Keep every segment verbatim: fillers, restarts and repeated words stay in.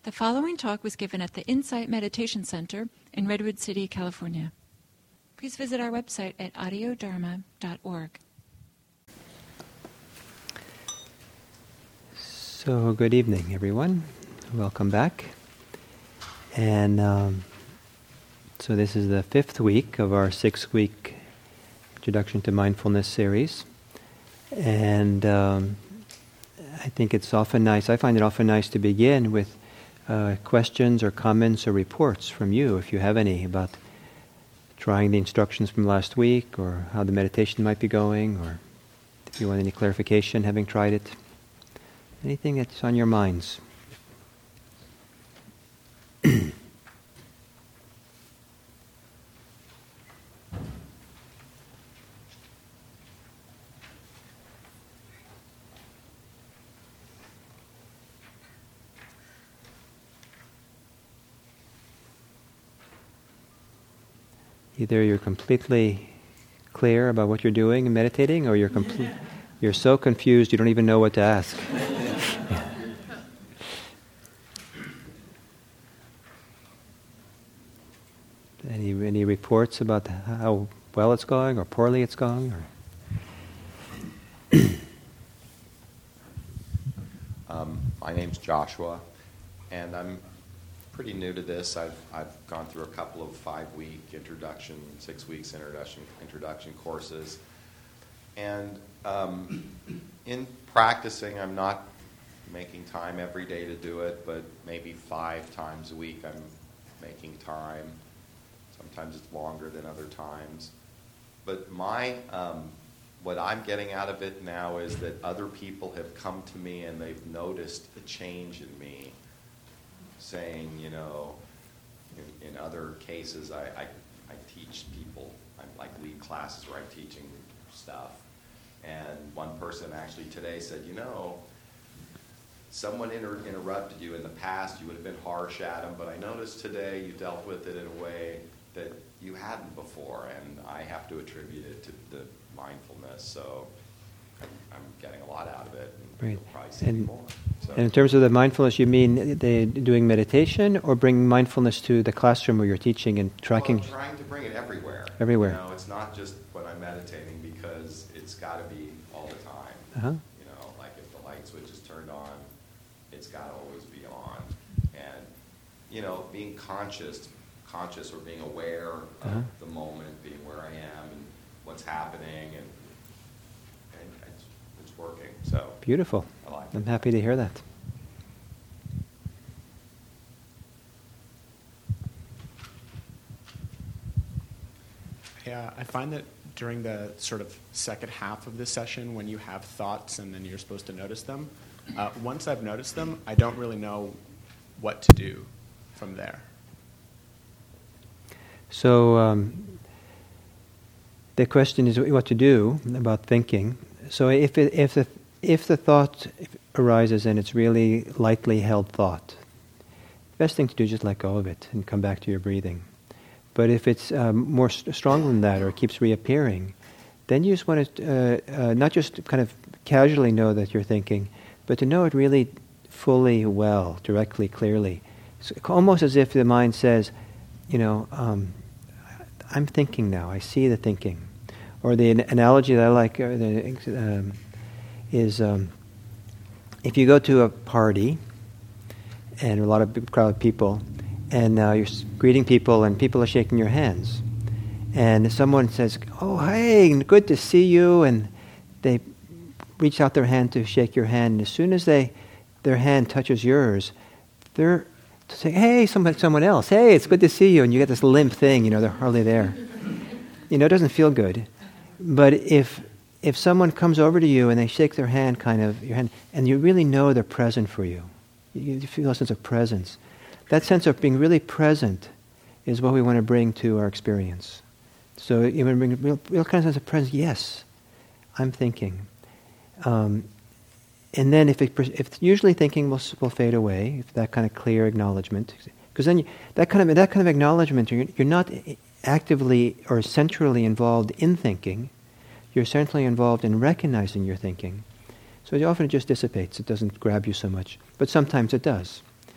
The following talk was given at the Insight Meditation Center in Redwood City, California. Please visit our website at audio dharma dot org. So, good evening, everyone. Welcome back. And um, so this is the fifth week of our six-week Introduction to Mindfulness series. And um, I think it's often nice, I find it often nice to begin with uh, questions or comments or reports from you, if you have any, about trying the instructions from last week, or how the meditation might be going, or if you want any clarification having tried it. Anything that's on your minds. Either you're completely clear about what you're doing and meditating, or you're complete, you're so confused you don't even know what to ask. Any any reports about how well it's going or poorly it's going? Or um, my name's Joshua, and I'm pretty new to this. I've I've gone through a couple of five-week introduction, six weeks introduction introduction courses, and um, in practicing, I'm not making time every day to do it, but maybe five times a week I'm making time. Sometimes it's longer than other times. But my, um, what I'm getting out of it now is that other people have come to me and they've noticed a change in me, saying, you know, in, in other cases, I, I, I teach people, I like lead classes where I'm teaching stuff. And one person actually today said, you know, someone inter- interrupted you in the past, you would have been harsh at them, but I noticed today you dealt with it in a way that you hadn't before, and I have to attribute it to the mindfulness. So I'm, I'm getting a lot out of it, and right. You'll probably see and, more. So. And in terms of the mindfulness, you mean they doing meditation, or bringing mindfulness to the classroom where you're teaching and tracking? Well, I'm trying to bring it everywhere. Everywhere. You know, it's not just when I'm meditating, because it's got to be all the time. Uh-huh. You know, like if the light switch is turned on, it's got to always be on. And, you know, being conscious, conscious or being aware of uh-huh. the moment, being where I am and what's happening, and, and it's, it's working. So beautiful. I like it. I'm happy to hear that. Yeah, I find that during the sort of second half of the session, when you have thoughts and then you're supposed to notice them, uh, once I've noticed them, I don't really know what to do from there. So um, the question is what to do about thinking. So if it, if the if the thought arises and it's really lightly held thought, the best thing to do is just let go of it and come back to your breathing. But if it's um, more st- stronger than that, or it keeps reappearing, then you just want to uh, uh, not just kind of casually know that you're thinking, but to know it really fully, well, directly, clearly. It's almost as if the mind says, you know, um, I'm thinking now, I see the thinking. Or the an- analogy that I like uh, the, um, is um, if you go to a party and a lot of big crowd of people, and uh, you're greeting people and people are shaking your hands, and someone says, oh, hey, good to see you, and they reach out their hand to shake your hand, and as soon as they their hand touches yours, they're saying, hey, someone, someone else, hey, it's good to see you, and you get this limp thing, you know, they're hardly there. You know, it doesn't feel good. But if if someone comes over to you and they shake their hand, kind of, your hand, and you really know they're present for you, you feel a sense of presence. That sense of being really present is what we want to bring to our experience. So you want to bring a real, real kind of sense of presence. Yes, I'm thinking. Um, and then if it, if usually thinking will will fade away, if that kind of clear acknowledgement, because then you, that kind of that kind of acknowledgement, you're, you're not actively or centrally involved in thinking. You're centrally involved in recognizing your thinking. So often it just dissipates. It doesn't grab you so much, but sometimes it does.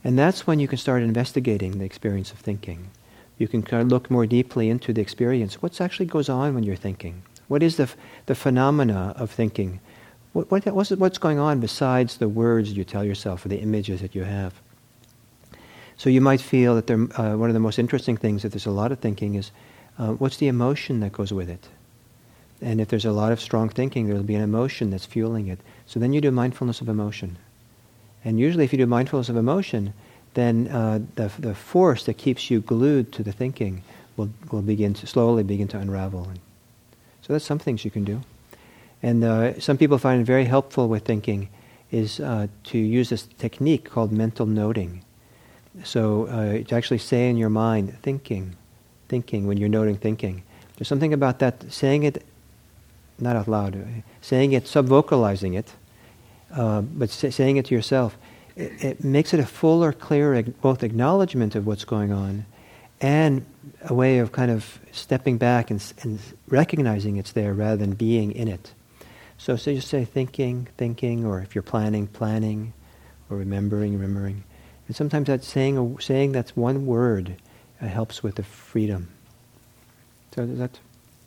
And that's when you can start investigating the experience of thinking. You can kind of look more deeply into the experience. What actually goes on when you're thinking? What is the f- the phenomena of thinking? What, what what's, what's going on besides the words you tell yourself or the images that you have? So you might feel that there, uh, one of the most interesting things, if there's a lot of thinking, is uh, what's the emotion that goes with it? And if there's a lot of strong thinking, there'll be an emotion that's fueling it. So then you do mindfulness of emotion. And usually if you do mindfulness of emotion, then uh, the the force that keeps you glued to the thinking will, will begin to slowly begin to unravel. So that's some things you can do. And uh, some people find it very helpful with thinking is uh, to use this technique called mental noting. So uh, to actually say in your mind, thinking, thinking, when you're noting thinking. There's something about that, saying it, not out loud, saying it, subvocalizing it, uh, but say, saying it to yourself, it, it makes it a fuller, clearer, both acknowledgement of what's going on and a way of kind of stepping back and, and recognizing it's there rather than being in it. So, so you say thinking, thinking, or if you're planning, planning, or remembering, remembering. And sometimes that saying, a, saying that's one word uh, helps with the freedom. So is that...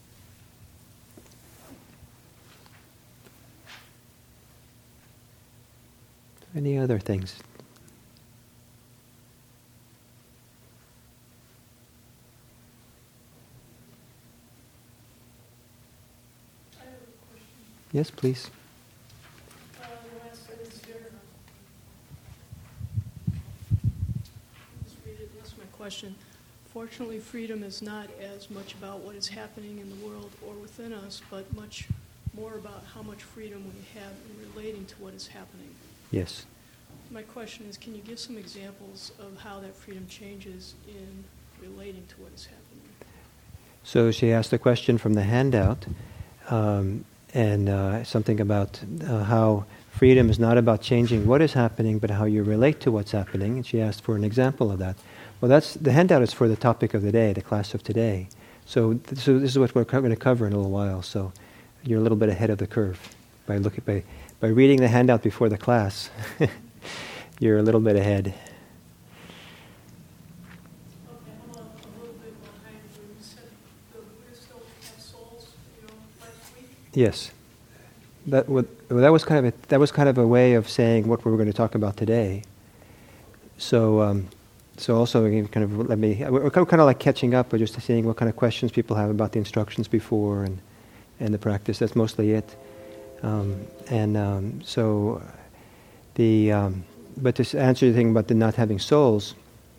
Any other things? I have a question. Yes, please. Uh, the last sentence here. Let's read it. That's my question. Fortunately, freedom is not as much about what is happening in the world or within us, but much more about how much freedom we have in relating to what is happening. Yes. My question is, can you give some examples of how that freedom changes in relating to what is happening? So she asked a question from the handout, um, and uh, something about uh, how freedom is not about changing what is happening, but how you relate to what's happening. And she asked for an example of that. Well, that's the handout is for the topic of the day, the class of today. So, th- so this is what we're co- going to cover in a little while. So you're a little bit ahead of the curve by looking by by reading the handout before the class. You're a little bit ahead. Okay, I'm a, a little bit behind when you said the Buddhists don't have souls, you know, last week. Yes, that would, well, that was kind of a, that was kind of a way of saying what we were going to talk about today. So, um, so also again, kind of let me. We're kind of like catching up, but just seeing what kind of questions people have about the instructions before and and the practice. That's mostly it. Um, and um, so the. Um, But to answer the thing about the not having souls,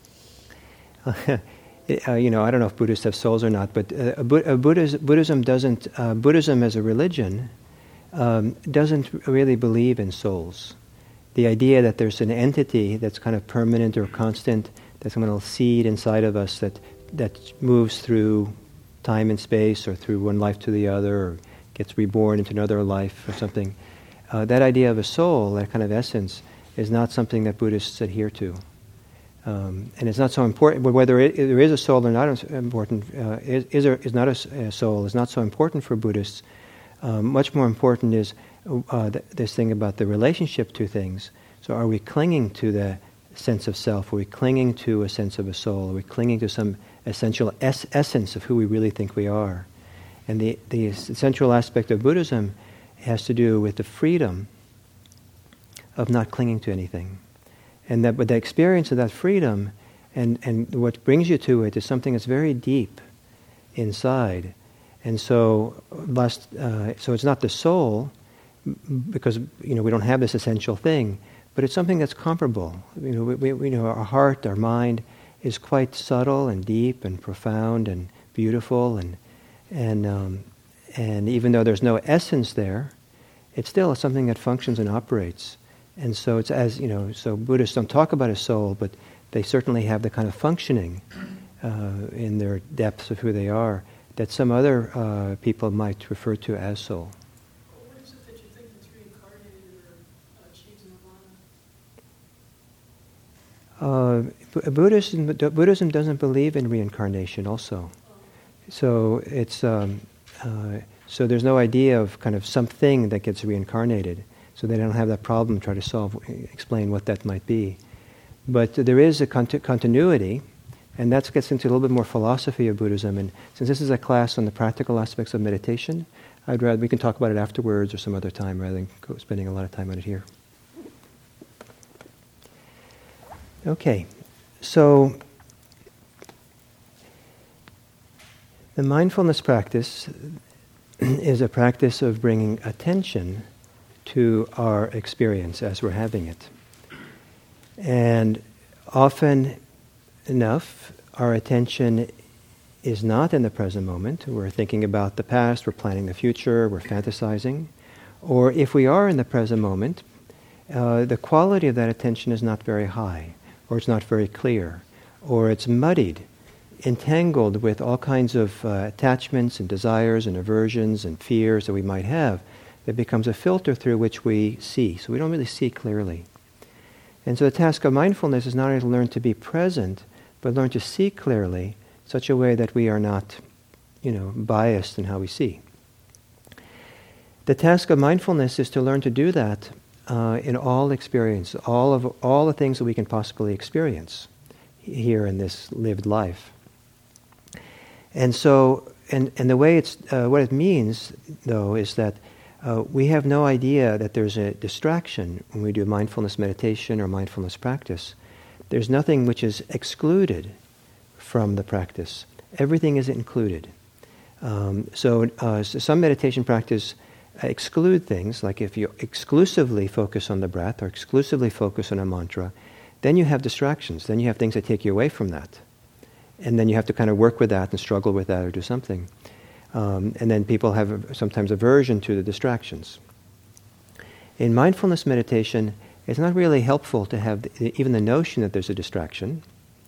uh, you know, I don't know if Buddhists have souls or not, but uh, Bu- uh, Buddhism, Buddhism doesn't. Uh, Buddhism as a religion um, doesn't really believe in souls. The idea that there's an entity that's kind of permanent or constant, that's a little seed inside of us that that moves through time and space, or through one life to the other, or gets reborn into another life or something. Uh, that idea of a soul, that kind of essence, is not something that Buddhists adhere to. Um, and it's not so important, whether it, there is a soul or not important, uh, is, is, or is not a, a soul, is not so important for Buddhists. Um, much more important is uh, th- this thing about the relationship to things. So are we clinging to the sense of self? Are we clinging to a sense of a soul? Are we clinging to some essential es- essence of who we really think we are? And the, the essential aspect of Buddhism has to do with the freedom of not clinging to anything. And that, but the experience of that freedom and, and what brings you to it is something that's very deep inside. And so last, uh, so it's not the soul, because you know we don't have this essential thing, but it's something that's comparable. You know, we, we you know our heart, our mind is quite subtle and deep and profound and beautiful, and and um, and even though there's no essence there, it's still something that functions and operates. And so it's as, you know, so Buddhists don't talk about a soul, but they certainly have the kind of functioning uh, in their depths of who they are that some other uh, people might refer to as soul. What is it that you think that's reincarnated or achieves nirvana? Uh, Buddhism, Buddhism doesn't believe in reincarnation also. So it's, um, uh, so there's no idea of kind of something that gets reincarnated. So they don't have that problem, try to solve, explain what that might be. But there is a cont- continuity, and that gets into a little bit more philosophy of Buddhism. And since this is a class on the practical aspects of meditation, I'd rather, we can talk about it afterwards or some other time rather than go spending a lot of time on it here. Okay, so the mindfulness practice is a practice of bringing attention to our experience as we're having it. And often enough, our attention is not in the present moment. We're thinking about the past, we're planning the future, we're fantasizing. Or if we are in the present moment, uh, the quality of that attention is not very high, or it's not very clear, or it's muddied, entangled with all kinds of uh, attachments and desires and aversions and fears that we might have. That becomes a filter through which we see. So we don't really see clearly. And so the task of mindfulness is not only to learn to be present, but learn to see clearly in such a way that we are not, you know, biased in how we see. The task of mindfulness is to learn to do that uh, in all experience, all of all the things that we can possibly experience here in this lived life. And so, and, and the way it's, uh, what it means, though, is that uh, we have no idea that there's a distraction when we do mindfulness meditation or mindfulness practice. There's nothing which is excluded from the practice. Everything is included. Um, so, uh, so some meditation practice exclude things, like if you exclusively focus on the breath or exclusively focus on a mantra, then you have distractions. Then you have things that take you away from that. And then you have to kind of work with that and struggle with that or do something. Um, and then people have sometimes aversion to the distractions. In mindfulness meditation, it's not really helpful to have the, even the notion that there's a distraction.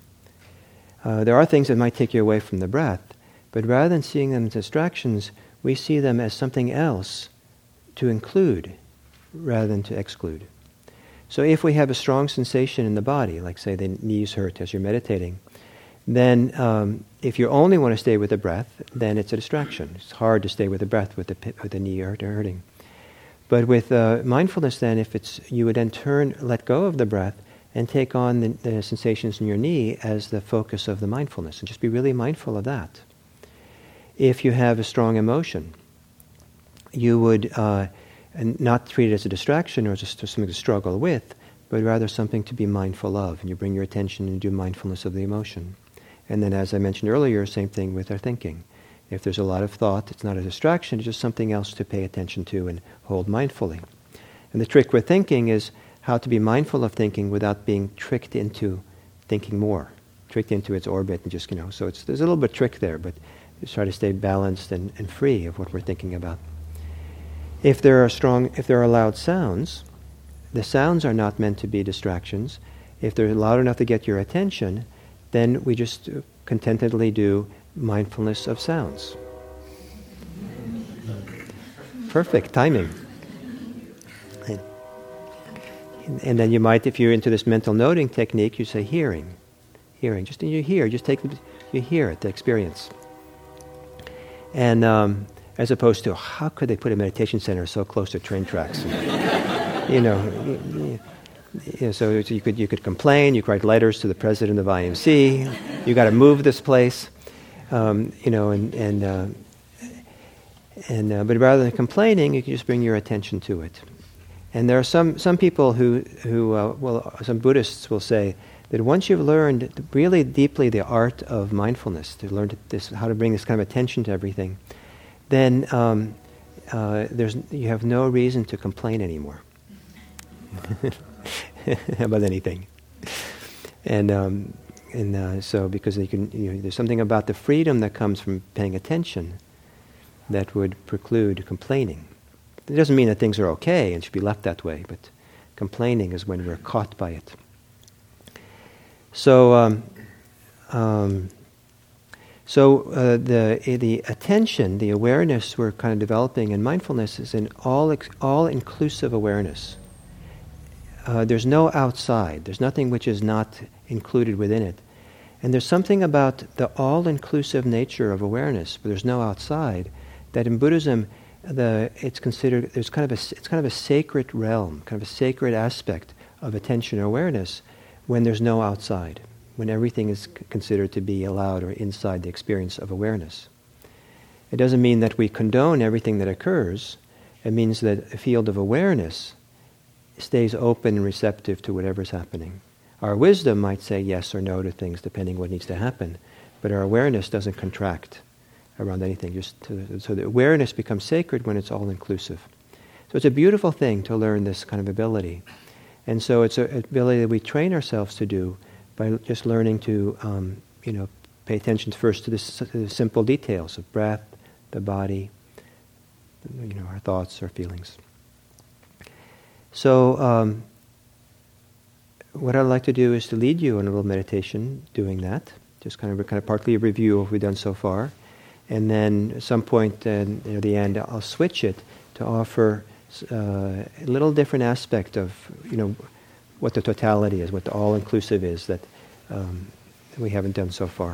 Uh, there are things that might take you away from the breath, but rather than seeing them as distractions, we see them as something else to include rather than to exclude. So if we have a strong sensation in the body, like say the knees hurt as you're meditating, then um, if you only want to stay with the breath, then it's a distraction. It's hard to stay with the breath with the, with the knee hurting. But with uh, mindfulness then, if it's you would then turn, let go of the breath and take on the, the sensations in your knee as the focus of the mindfulness, and just be really mindful of that. If you have a strong emotion, you would uh, not treat it as a distraction or as something to struggle with, but rather something to be mindful of, and you bring your attention and do mindfulness of the emotion. And then, as I mentioned earlier, same thing with our thinking. If there's a lot of thought, it's not a distraction, it's just something else to pay attention to and hold mindfully. And the trick with thinking is how to be mindful of thinking without being tricked into thinking more, tricked into its orbit, and just, you know, so it's, there's a little bit of trick there, but just try to stay balanced and, and free of what we're thinking about. If there are strong, if there are loud sounds, the sounds are not meant to be distractions. If they're loud enough to get your attention, then we just contentedly do mindfulness of sounds. Perfect timing. And, and then you might, if you're into this mental noting technique, you say hearing. Hearing. Just in your hear, just take you hear it, the experience. And um, as opposed to, how could they put a meditation center so close to train tracks? you know, you, you, so you could you could complain. You could write letters to the president of I M C. You got to move this place, um, you know, and and uh, and uh, but rather than complaining, you can just bring your attention to it. And there are some some people who who uh, well, some Buddhists will say that once you've learned really deeply the art of mindfulness, to learn this how to bring this kind of attention to everything, then um, uh, there's you have no reason to complain anymore about anything. And um, and uh, so because you can, you know, there's something about the freedom that comes from paying attention that would preclude complaining. It doesn't mean that things are okay and should be left that way, but complaining is when we're caught by it. So. Um, um, So uh, the the attention, the awareness we're kind of developing in mindfulness is an all all inclusive awareness. Uh, there's no outside. There's nothing which is not included within it, and there's something about the all inclusive nature of awareness, but there's no outside. That in Buddhism, the it's considered there's kind of a it's kind of a sacred realm, kind of a sacred aspect of attention and awareness, when there's no outside, when everything is c- considered to be allowed or inside the experience of awareness. It doesn't mean that we condone everything that occurs. It means that a field of awareness stays open and receptive to whatever's happening. Our wisdom might say yes or no to things depending what needs to happen, but our awareness doesn't contract around anything. Just to, so the awareness becomes sacred when it's all-inclusive. So it's a beautiful thing to learn this kind of ability. And so it's an ability that we train ourselves to do by just learning to, um, you know, pay attention first to the, s- to the simple details of breath, the body, you know, our thoughts, our feelings. So um, what I'd like to do is to lead you in a little meditation doing that. Just kind of kind of partly a review of what we've done so far. And then at some point uh, near the end, I'll switch it to offer uh, a little different aspect of, you know, what the totality is, what the all-inclusive is that um, we haven't done so far.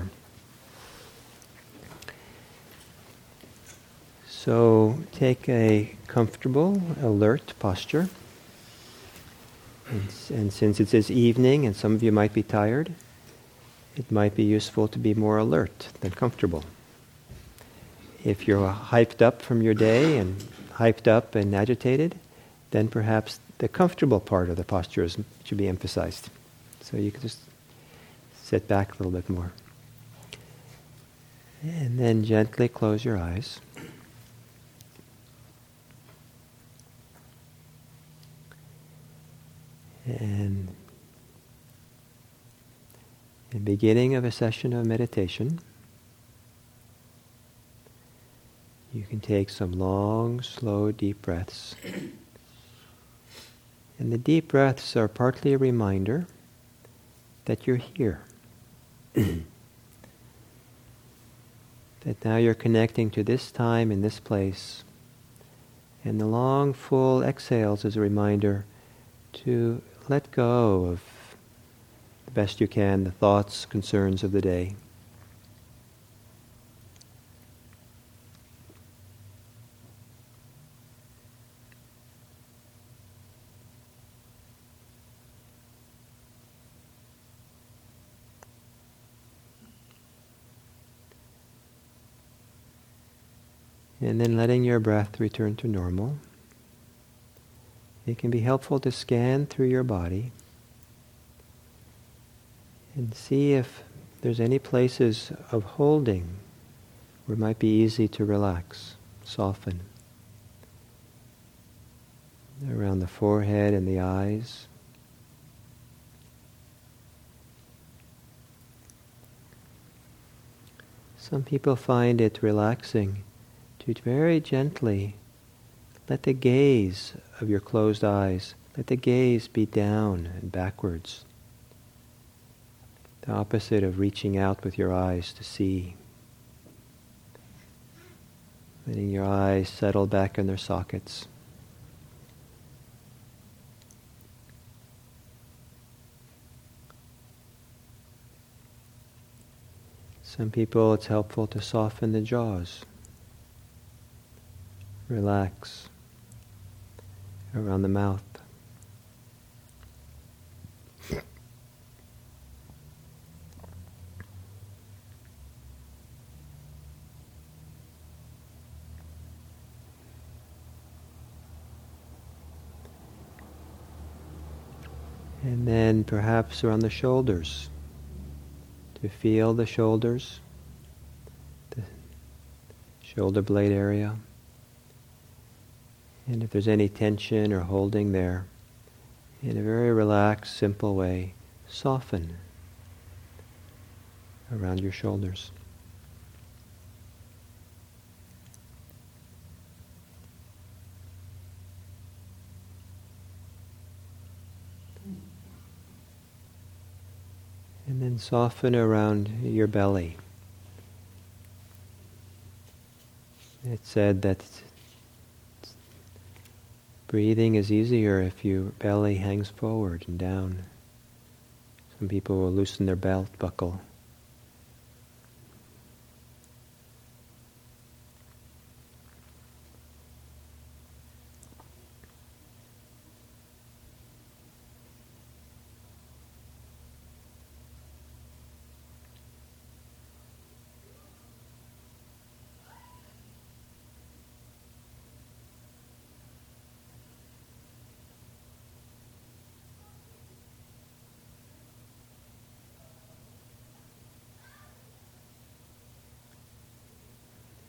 So take a comfortable, alert posture. And, and since it is evening and some of you might be tired, it might be useful to be more alert than comfortable. If you're hyped up from your day and hyped up and agitated, then perhaps the comfortable part of the posture is, should be emphasized. So you can just sit back a little bit more. And then gently close your eyes. And in the beginning of a session of meditation, you can take some long, slow, deep breaths. And the deep breaths are partly a reminder that you're here. That now you're connecting to this time in this place. And the long, full exhales is a reminder to let go of, the best you can, the thoughts, concerns of the day. And then letting your breath return to normal. It can be helpful to scan through your body and see if there's any places of holding where it might be easy to relax, soften. Around the forehead and the eyes. Some people find it relaxing to very gently let the gaze of your closed eyes, let the gaze be down and backwards. The opposite of reaching out with your eyes to see. Letting your eyes settle back in their sockets. Some people, it's helpful to soften the jaws. Relax around the mouth. And then perhaps around the shoulders, to feel the shoulders, the shoulder blade area. And if there's any tension or holding there, in a very relaxed, simple way, soften around your shoulders. And then soften around your belly. It's said that breathing is easier if your belly hangs forward and down. Some people will loosen their belt buckle.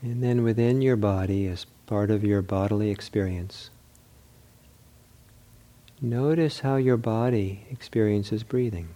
And then within your body, as part of your bodily experience, notice how your body experiences breathing.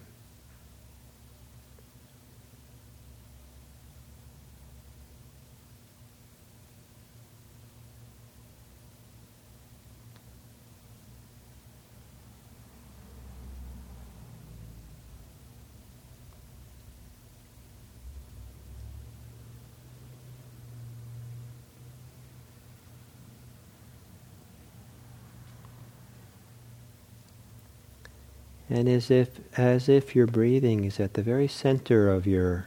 And as if, as if your breathing is at the very center of your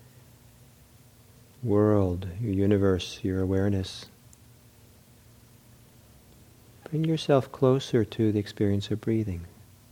world, your universe, your awareness, bring yourself closer to the experience of breathing.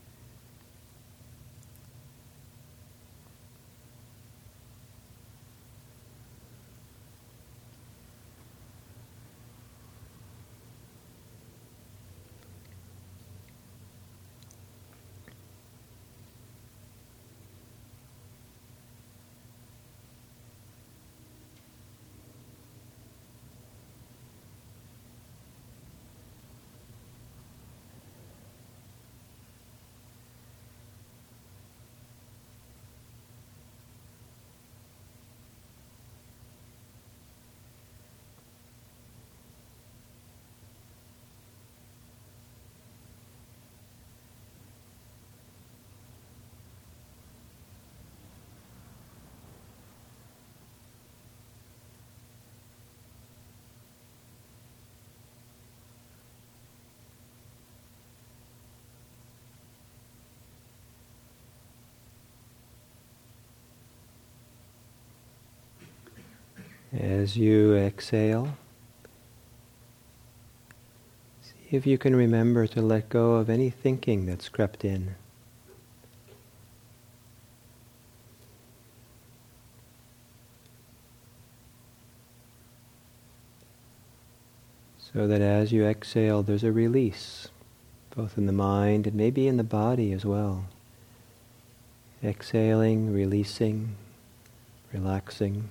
As you exhale, see if you can remember to let go of any thinking that's crept in. So that as you exhale, there's a release, both in the mind and maybe in the body as well. Exhaling, releasing, relaxing.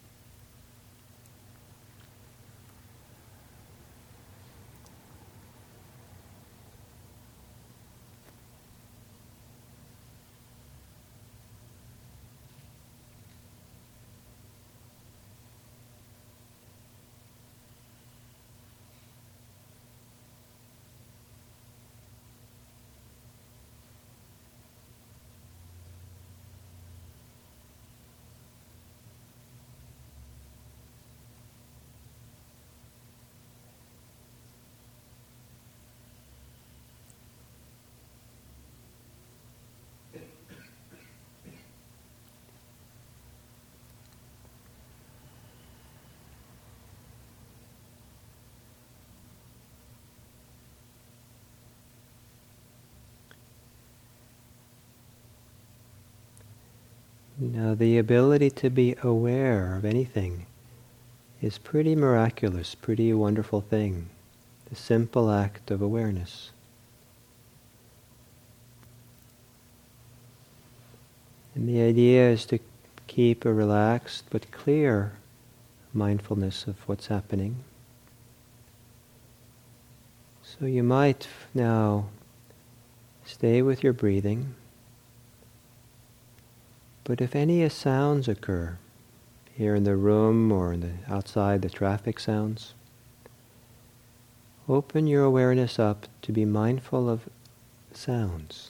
Now, the ability to be aware of anything is pretty miraculous, pretty wonderful thing. The simple act of awareness. And the idea is to keep a relaxed but clear mindfulness of what's happening. So you might now stay with your breathing. But if any sounds occur, here in the room or in the outside, the traffic sounds, open your awareness up to be mindful of sounds.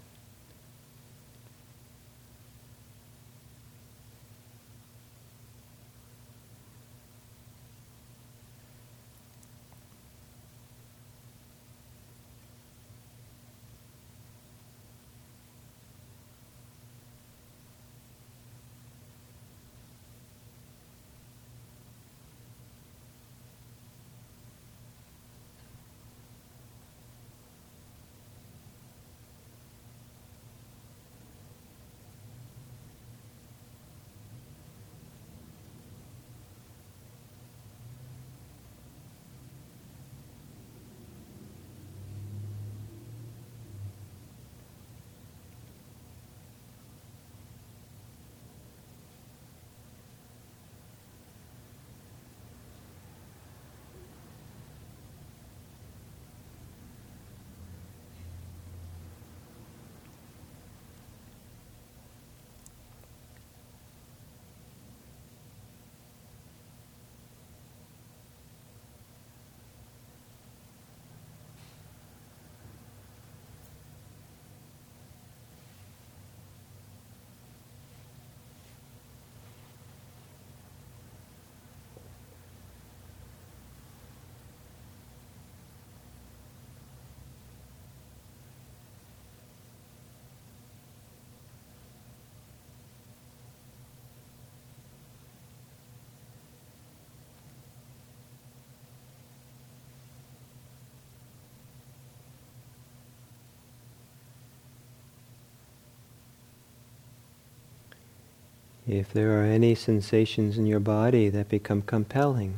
If there are any sensations in your body that become compelling,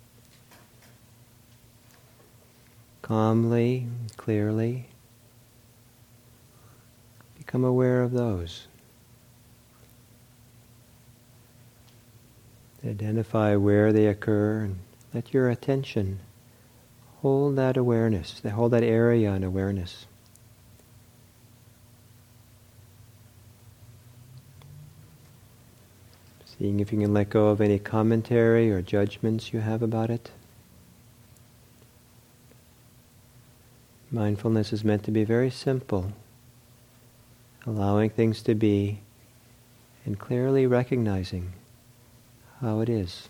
calmly, clearly, become aware of those. Identify where they occur and let your attention hold that awareness, hold that area in awareness. Seeing if you can let go of any commentary or judgments you have about it. Mindfulness is meant to be very simple, allowing things to be and clearly recognizing how it is.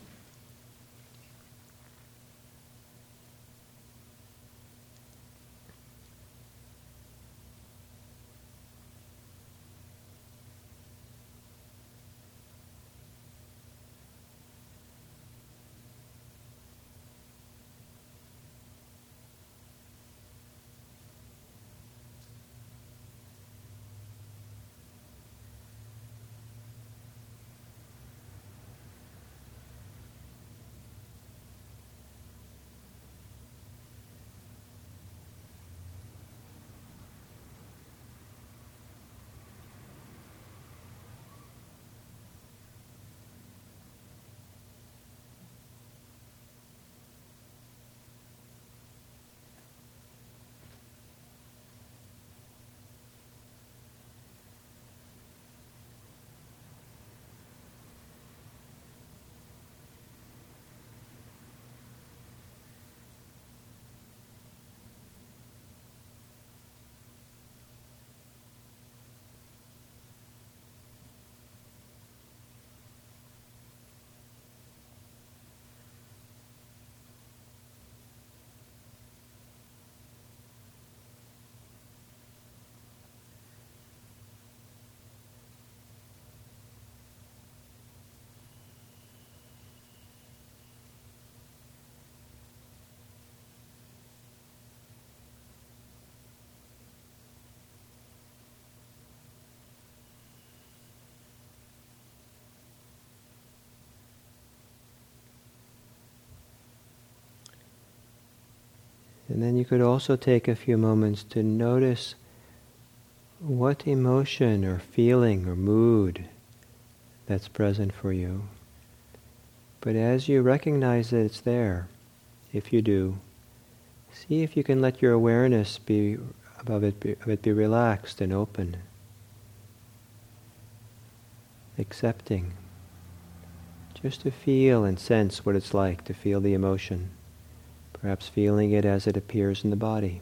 And then you could also take a few moments to notice what emotion or feeling or mood that's present for you. But as you recognize that it's there, if you do, see if you can let your awareness be above it be, of it be relaxed and open, accepting, just to feel and sense what it's like to feel the emotion. Perhaps feeling it as it appears in the body.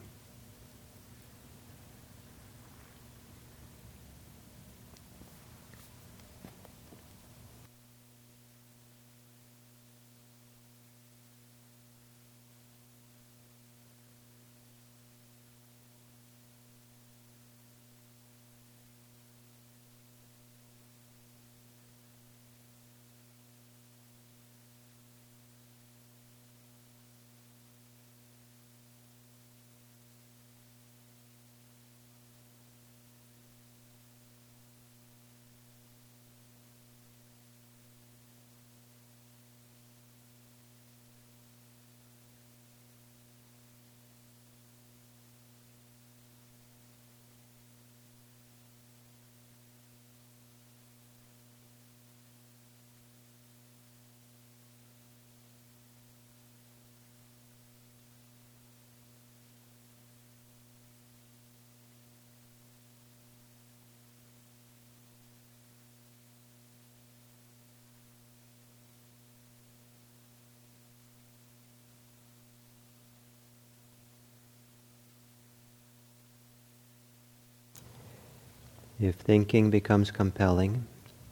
If thinking becomes compelling,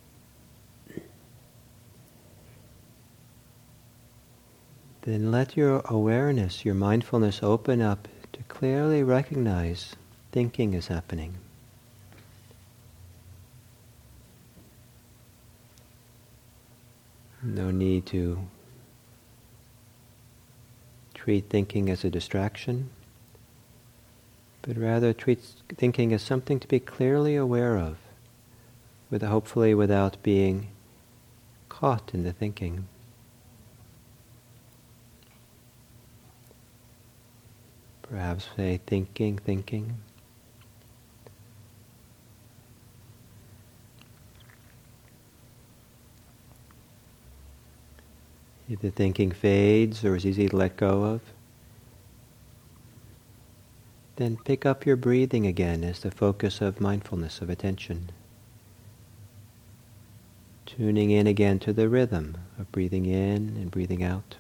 then let your awareness, your mindfulness open up to clearly recognize thinking is happening. No need to treat thinking as a distraction, but rather treat thinking as something to be clearly aware of, with hopefully without being caught in the thinking. Perhaps say thinking, thinking. If the thinking fades or is easy to let go of, then pick up your breathing again as the focus of mindfulness, of attention. Tuning in again to the rhythm of breathing in and breathing out.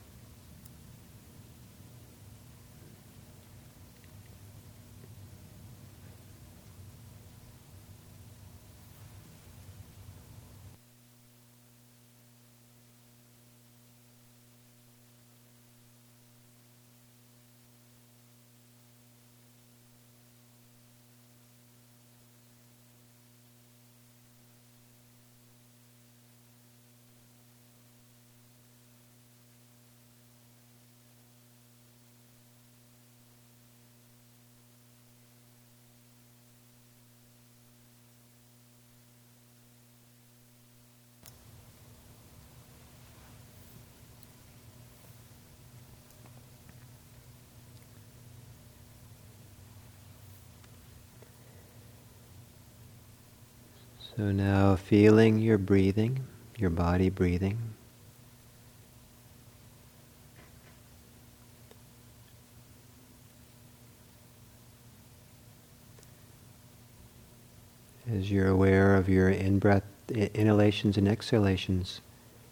So now feeling your breathing, your body breathing. As you're aware of your in-breath, inhalations and exhalations,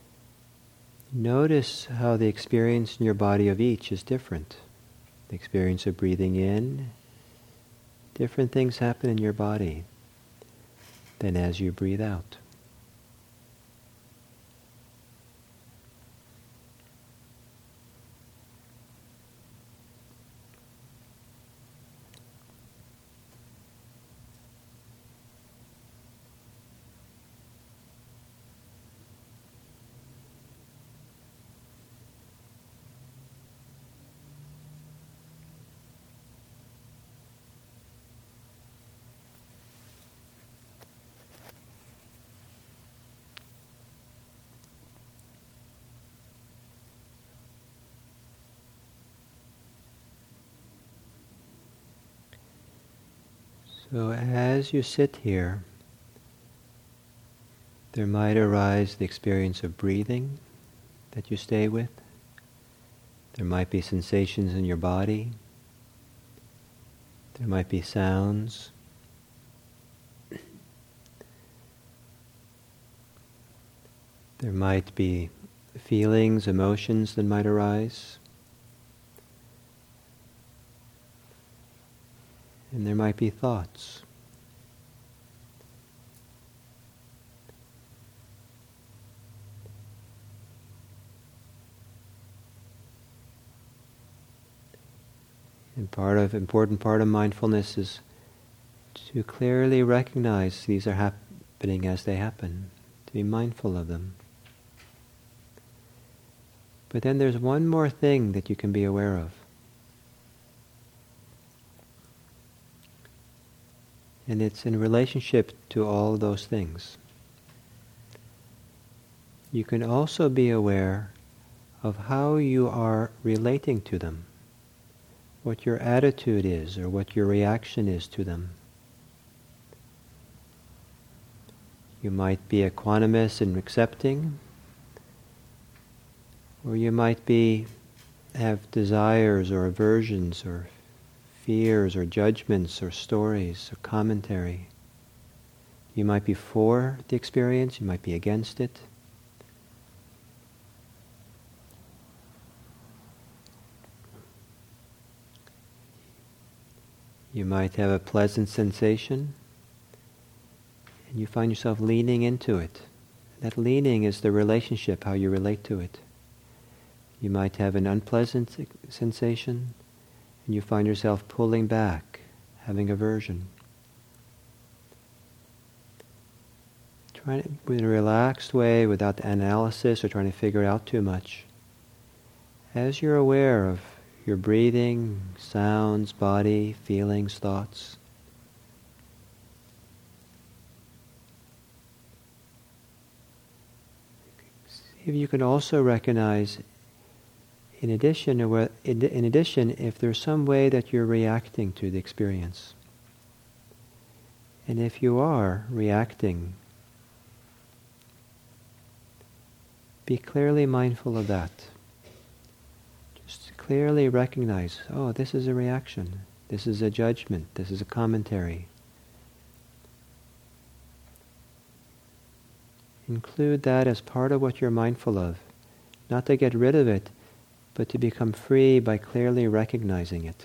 notice how the experience in your body of each is different. The experience of breathing in, different things happen in your body than as you breathe out. So as you sit here, there might arise the experience of breathing that you stay with. There might be sensations in your body. There might be sounds. There might be feelings, emotions that might arise. And there might be thoughts. And part of important part of mindfulness is to clearly recognize these are happening as they happen, to be mindful of them. But then there's one more thing that you can be aware of. And it's in relationship to all those things. You can also be aware of how you are relating to them, what your attitude is or what your reaction is to them. You might be equanimous and accepting, or you might be have desires or aversions or fears or judgments or stories or commentary. You might be for the experience, you might be against it. You might have a pleasant sensation and you find yourself leaning into it. That leaning is the relationship, how you relate to it. You might have an unpleasant sensation and you find yourself pulling back, having aversion. Trying to, in a relaxed way, without analysis or trying to figure it out too much. As you're aware of your breathing, sounds, body, feelings, thoughts, if you can also recognize, in addition, or in in addition, if there's some way that you're reacting to the experience. And if you are reacting, be clearly mindful of that. Just clearly recognize, oh, this is a reaction, this is a judgment, this is a commentary. Include that as part of what you're mindful of, not to get rid of it, but to become free by clearly recognizing it.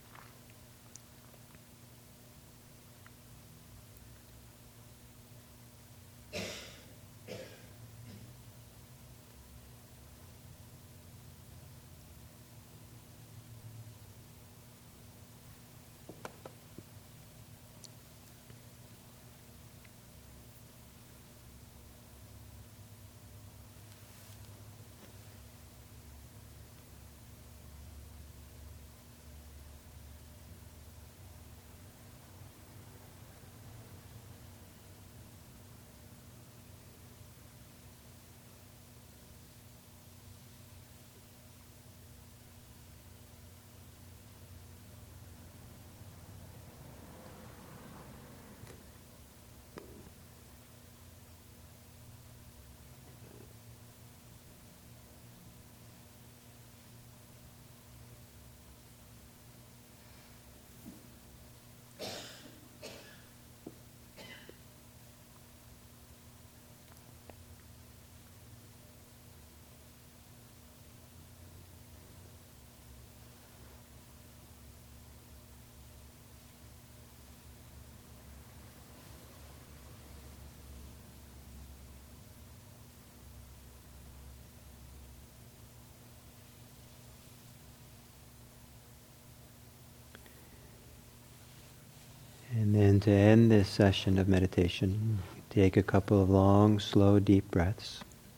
And then to end this session of meditation, take a couple of long, slow, deep breaths,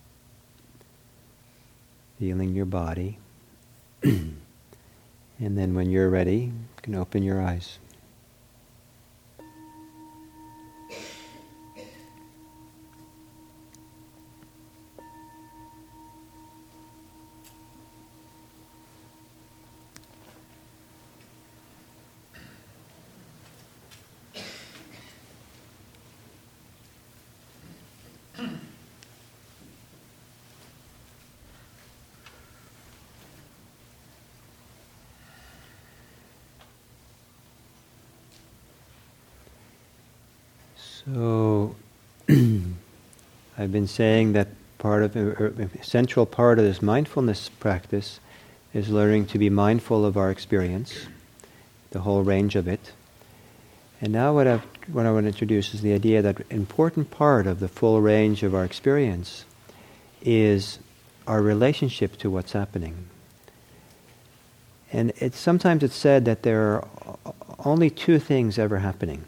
feeling your body. And then when you're ready, you can open your eyes. So, I've been saying that part of a central part of this mindfulness practice is learning to be mindful of our experience, the whole range of it. And now what, I've, what I want to introduce is the idea that an important part of the full range of our experience is our relationship to what's happening. And it's sometimes it's said that there are only two things ever happening.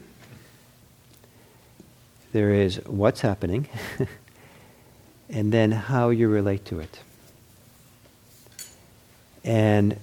There is what's happening, and then how you relate to it. And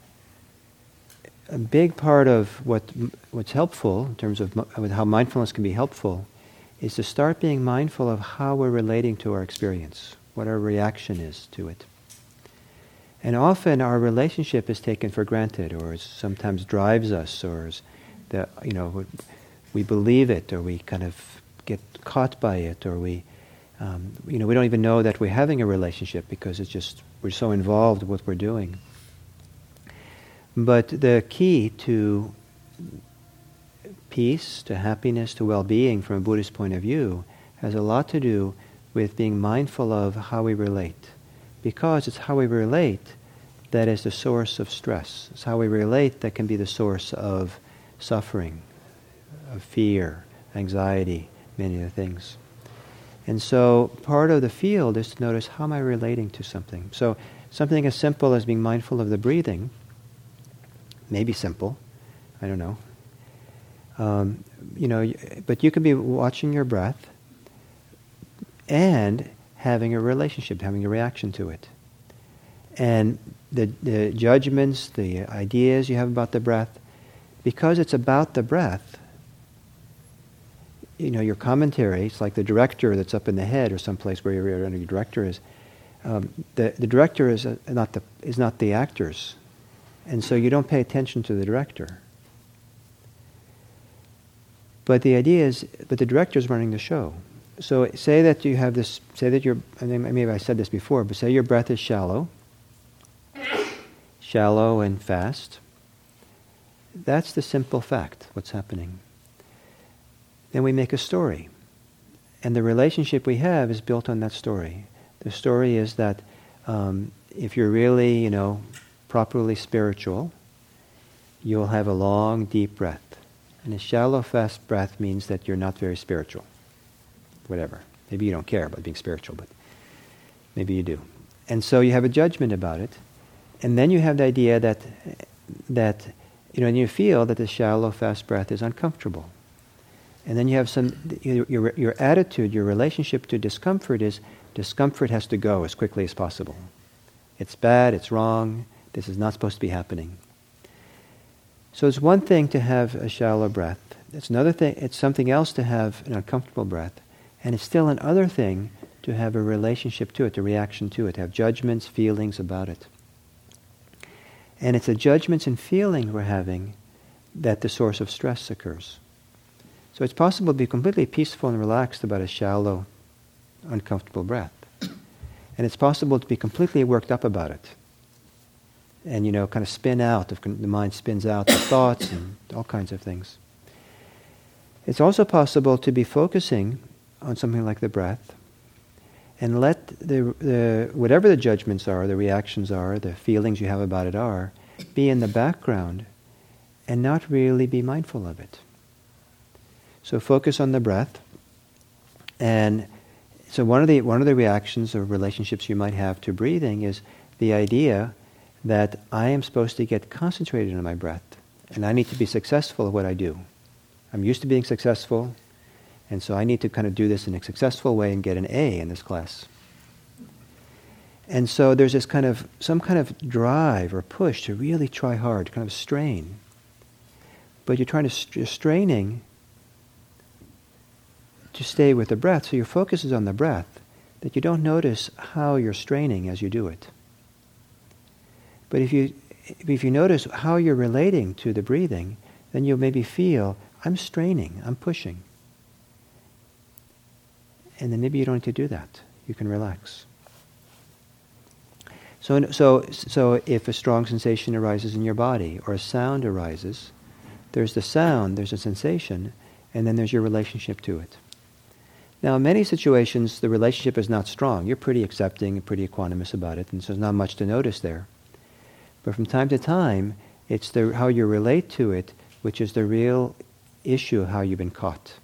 a big part of what what's helpful in terms of with how mindfulness can be helpful is to start being mindful of how we're relating to our experience, what our reaction is to it. And often our relationship is taken for granted, or sometimes drives us, or is the you know we believe it, or we kind of get caught by it, or we, um, you know, we don't even know that we're having a relationship because it's just, we're so involved with what we're doing. But the key to peace, to happiness, to well-being from a Buddhist point of view has a lot to do with being mindful of how we relate. Because it's how we relate that is the source of stress. It's how we relate that can be the source of suffering, of fear, anxiety, many other things. And so part of the field is to notice, how am I relating to something? So something as simple as being mindful of the breathing, maybe simple, I don't know. Um, you know, but you could be watching your breath and having a relationship, having a reaction to it. And the, the judgments, the ideas you have about the breath, because it's about the breath, you know, your commentary, it's like the director that's up in the head or someplace where your, your director is. um, the the director is a, not the is not the actors, and so you don't pay attention to the director. But the idea is, but the director is running the show. So say that you have this. Say that your. I mean, maybe I said this before, but say your breath is shallow, shallow and fast. That's the simple fact. What's happening. Then we make a story, and the relationship we have is built on that story. The story is that um, if you're really, you know, properly spiritual, you'll have a long, deep breath. And a shallow, fast breath means that you're not very spiritual. Whatever. Maybe you don't care about being spiritual, but maybe you do. And so you have a judgment about it. And then you have the idea that, that you know, and you feel that the shallow, fast breath is uncomfortable. And then you have some, your, your, your attitude, your relationship to discomfort is, discomfort has to go as quickly as possible. It's bad, it's wrong, this is not supposed to be happening. So it's one thing to have a shallow breath. It's another thing, it's something else to have an uncomfortable breath. And it's still another thing to have a relationship to it, a reaction to it, to have judgments, feelings about it. And it's the judgments and feelings we're having that the source of stress occurs. So it's possible to be completely peaceful and relaxed about a shallow, uncomfortable breath. And it's possible to be completely worked up about it. And, you know, kind of spin out, the mind spins out the thoughts and all kinds of things. It's also possible to be focusing on something like the breath and let the, the whatever the judgments are, the reactions are, the feelings you have about it are, be in the background and not really be mindful of it. So focus on the breath. And so one of the one of the reactions or relationships you might have to breathing is the idea that I am supposed to get concentrated on my breath, and I need to be successful at what I do. I'm used to being successful, and so I need to kind of do this in a successful way and get an A in this class. And so there's this kind of, some kind of drive or push to really try hard, kind of strain. But you're trying to, you're straining to stay with the breath, so your focus is on the breath, that you don't notice how you're straining as you do it. But if you if you notice how you're relating to the breathing, then you'll maybe feel, I'm straining, I'm pushing. And then maybe you don't need to do that. You can relax. So, so, so if a strong sensation arises in your body, or a sound arises, there's the sound, there's a sensation, and then there's your relationship to it. Now, in many situations, the relationship is not strong. You're pretty accepting and pretty equanimous about it, and so there's not much to notice there. But from time to time, it's the how you relate to it, which is the real issue of how you've been caught.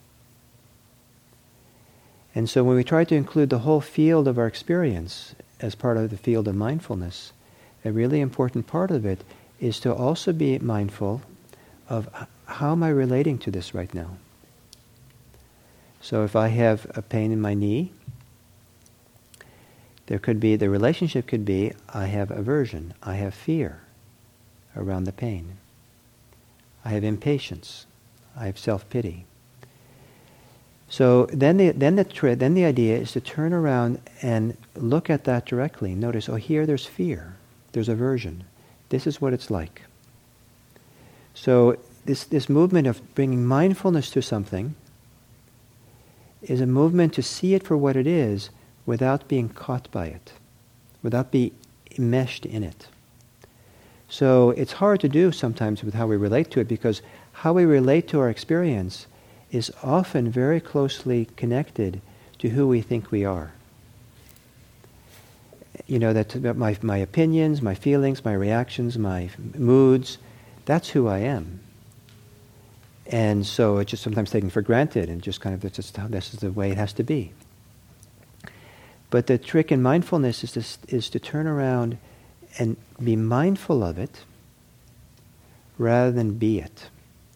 And so when we try to include the whole field of our experience as part of the field of mindfulness, a really important part of it is to also be mindful of how am I relating to this right now. So if I have a pain in my knee, there could be, the relationship could be, I have aversion, I have fear around the pain. I have impatience, I have self-pity. So then the then the tri- then the idea is to turn around and look at that directly. Notice, oh, here there's fear, there's aversion. This is what it's like. So this this movement of bringing mindfulness to something is a movement to see it for what it is without being caught by it, without being enmeshed in it. So it's hard to do sometimes with how we relate to it, because how we relate to our experience is often very closely connected to who we think we are. You know, that my my opinions, my feelings, my reactions, my moods, that's who I am. And so it's just sometimes taken for granted, and just kind of, it's just how, this is the way it has to be. But the trick in mindfulness is to, is to turn around and be mindful of it rather than be it.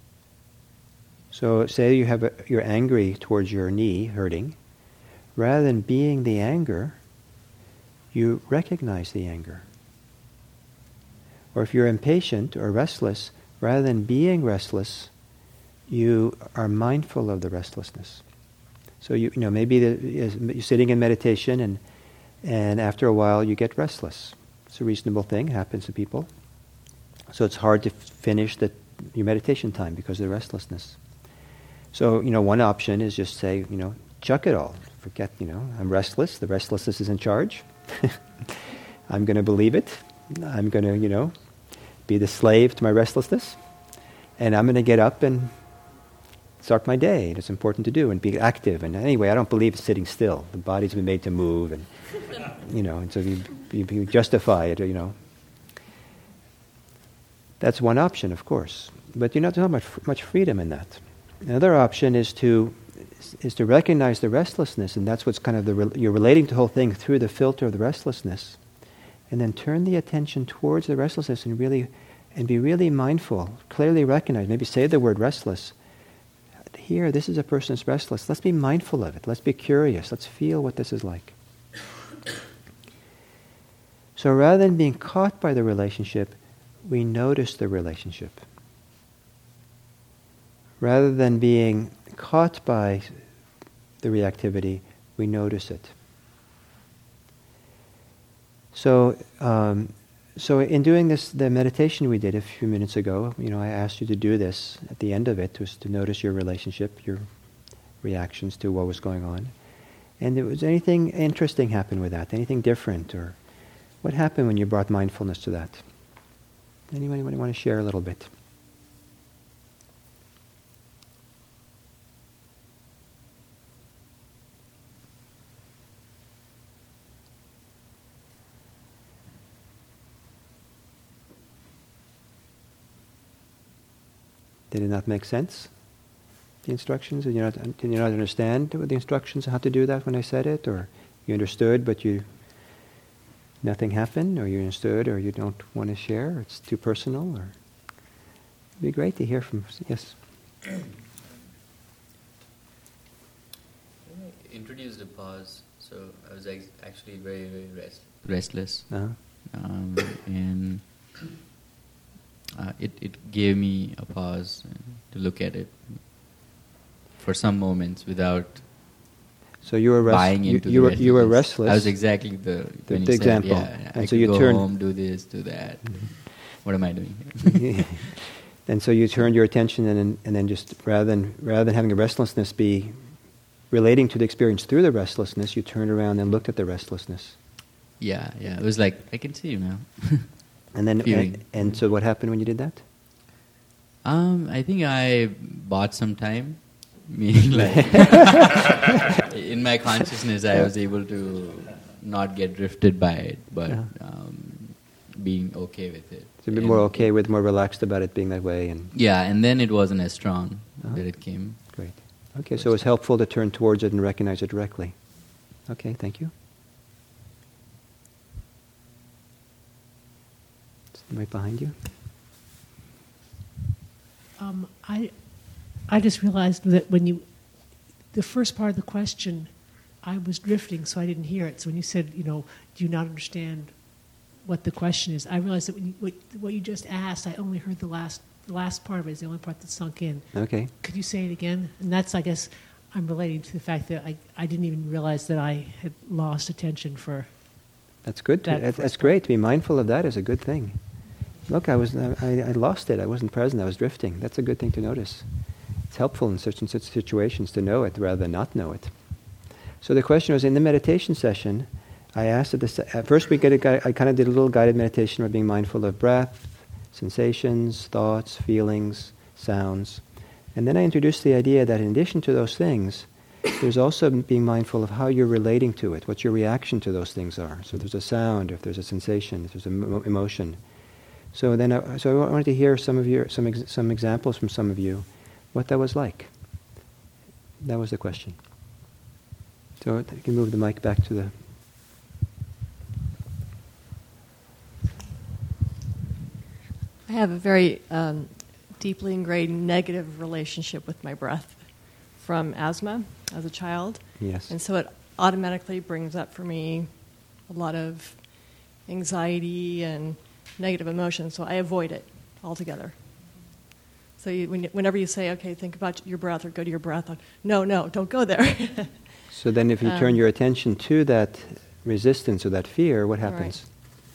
So say you have a, you're angry towards your knee hurting. Rather than being the anger, you recognize the anger. Or if you're impatient or restless, rather than being restless, you are mindful of the restlessness. So you, you know maybe the, you're sitting in meditation and And after a while, you get restless. It's a reasonable thing, happens to people. So it's hard to f- finish the, your meditation time because of the restlessness. So, you know, one option is just say, you know, chuck it all. Forget, you know, I'm restless. The restlessness is in charge. I'm going to believe it. I'm going to, you know, be the slave to my restlessness. And I'm going to get up and start my day. It's important to do and be active. And anyway, I don't believe in sitting still. The body's been made to move, and you know, and so you, you, you justify it. You know, that's one option, of course. But you're not not much much freedom in that. Another option is to is to recognize the restlessness, and that's what's kind of the you're relating the whole thing through the filter of the restlessness, and then turn the attention towards the restlessness and really and be really mindful. Clearly recognize. Maybe say the word restless. Here, this is a person that's restless. Let's be mindful of it. Let's be curious. Let's feel what this is like. So rather than being caught by the relationship, we notice the relationship. Rather than being caught by the reactivity, we notice it. So, um, so in doing this, the meditation we did a few minutes ago, you know, I asked you to do this at the end of it, was to notice your relationship, your reactions to what was going on. And there was anything interesting happen with that? Anything different? Or what happened when you brought mindfulness to that? Anybody want to share a little bit? Did it not make sense? The instructions? Did you not, did you not understand the instructions, how to do that when I said it? Or you understood but you nothing happened? Or you understood or you don't want to share? It's too personal? Or it'd be great to hear from... Yes? I introduced a pause, so I was ex- actually very, very rest- restless. Uh-huh. Um, and... Uh, it, it gave me a pause to look at it for some moments without so you were rest- buying into you, you the were you were restlessness. restless. I was exactly the, the, when the you example. Said, yeah, and I so could you go turned home, do this, do that. Mm-hmm. What am I doing here? And so you turned your attention and and then just rather than rather than having the restlessness be relating to the experience through the restlessness, you turned around and looked at the restlessness. Yeah, yeah. It was like, I can see you now. And then, and, and so what happened when you did that? Um, I think I bought some time, meaning like in my consciousness I was able to not get drifted by it, but yeah. um, being okay with it. So a bit and more okay with, more relaxed about it being that way, and yeah, and then it wasn't as strong uh-huh. that it came. Great. Okay, so it was helpful to turn towards it and recognize it directly. Okay, thank you. Right behind you. Um, I, I just realized that when you, the first part of the question, I was drifting, so I didn't hear it. So when you said, you know, do you not understand what the question is? I realized that when you, what, what you just asked, I only heard the last, the last part of it is the only part that sunk in. Okay. Could you say it again? And that's, I guess, I'm relating to the fact that I, I didn't even realize that I had lost attention for. That's good. That That that's great. To be mindful of that is a good thing. Look, I was I, I lost it. I wasn't present. I was drifting. That's a good thing to notice. It's helpful in certain such situations to know it rather than not know it. So the question was, in the meditation session, I asked at the at first we get a gui- I kind of did a little guided meditation where being mindful of breath, sensations, thoughts, feelings, sounds, and then I introduced the idea that in addition to those things, there's also being mindful of how you're relating to it, what your reaction to those things are. So if there's a sound, if there's a sensation, if there's an emo- emotion. So then, I, so I wanted to hear some of your some ex, some examples from some of you, what that was like. That was the question. So you can move the mic back to the. I have a very um, deeply ingrained negative relationship with my breath from asthma as a child. Yes. And so it automatically brings up for me a lot of anxiety and negative emotions, so I avoid it altogether. So you, when, whenever you say, okay, think about your breath or go to your breath, no, no, don't go there. So then if you um, turn your attention to that resistance or that fear, what happens?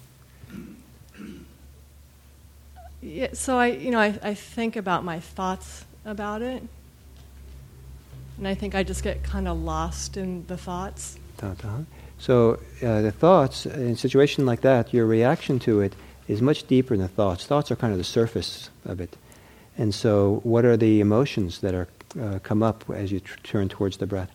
Yeah, so I, you know, I, I think about my thoughts about it, and I think I just get kind of lost in the thoughts. Uh-huh. So uh, the thoughts, in a situation like that, your reaction to it is much deeper than the thoughts. Thoughts are kind of the surface of it. And so what are the emotions that are uh, come up as you tr- turn towards the breath?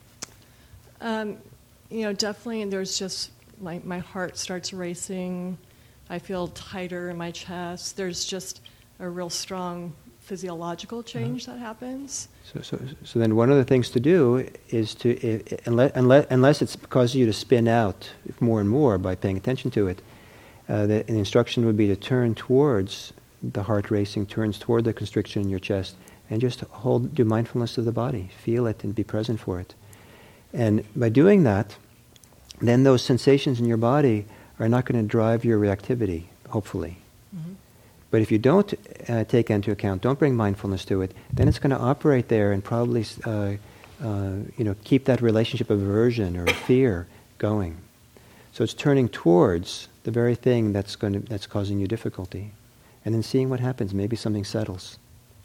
Um, you know, definitely there's just, like, my heart starts racing. I feel tighter in my chest. There's just a real strong physiological change uh-huh. that happens. So, so, so then one of the things to do is to, I, unless, unless, unless it's causing you to spin out more and more by paying attention to it, uh, the, the instruction would be to turn towards the heart racing, turns toward the constriction in your chest, and just hold, do mindfulness of the body, feel it and be present for it. And by doing that, then those sensations in your body are not going to drive your reactivity, hopefully. Mm-hmm. But if you don't uh, take into account, don't bring mindfulness to it, then it's going to operate there and probably uh, uh, you know, keep that relationship of aversion or fear going. So it's turning towards the very thing that's going to, that's causing you difficulty, and then seeing what happens. Maybe something settles.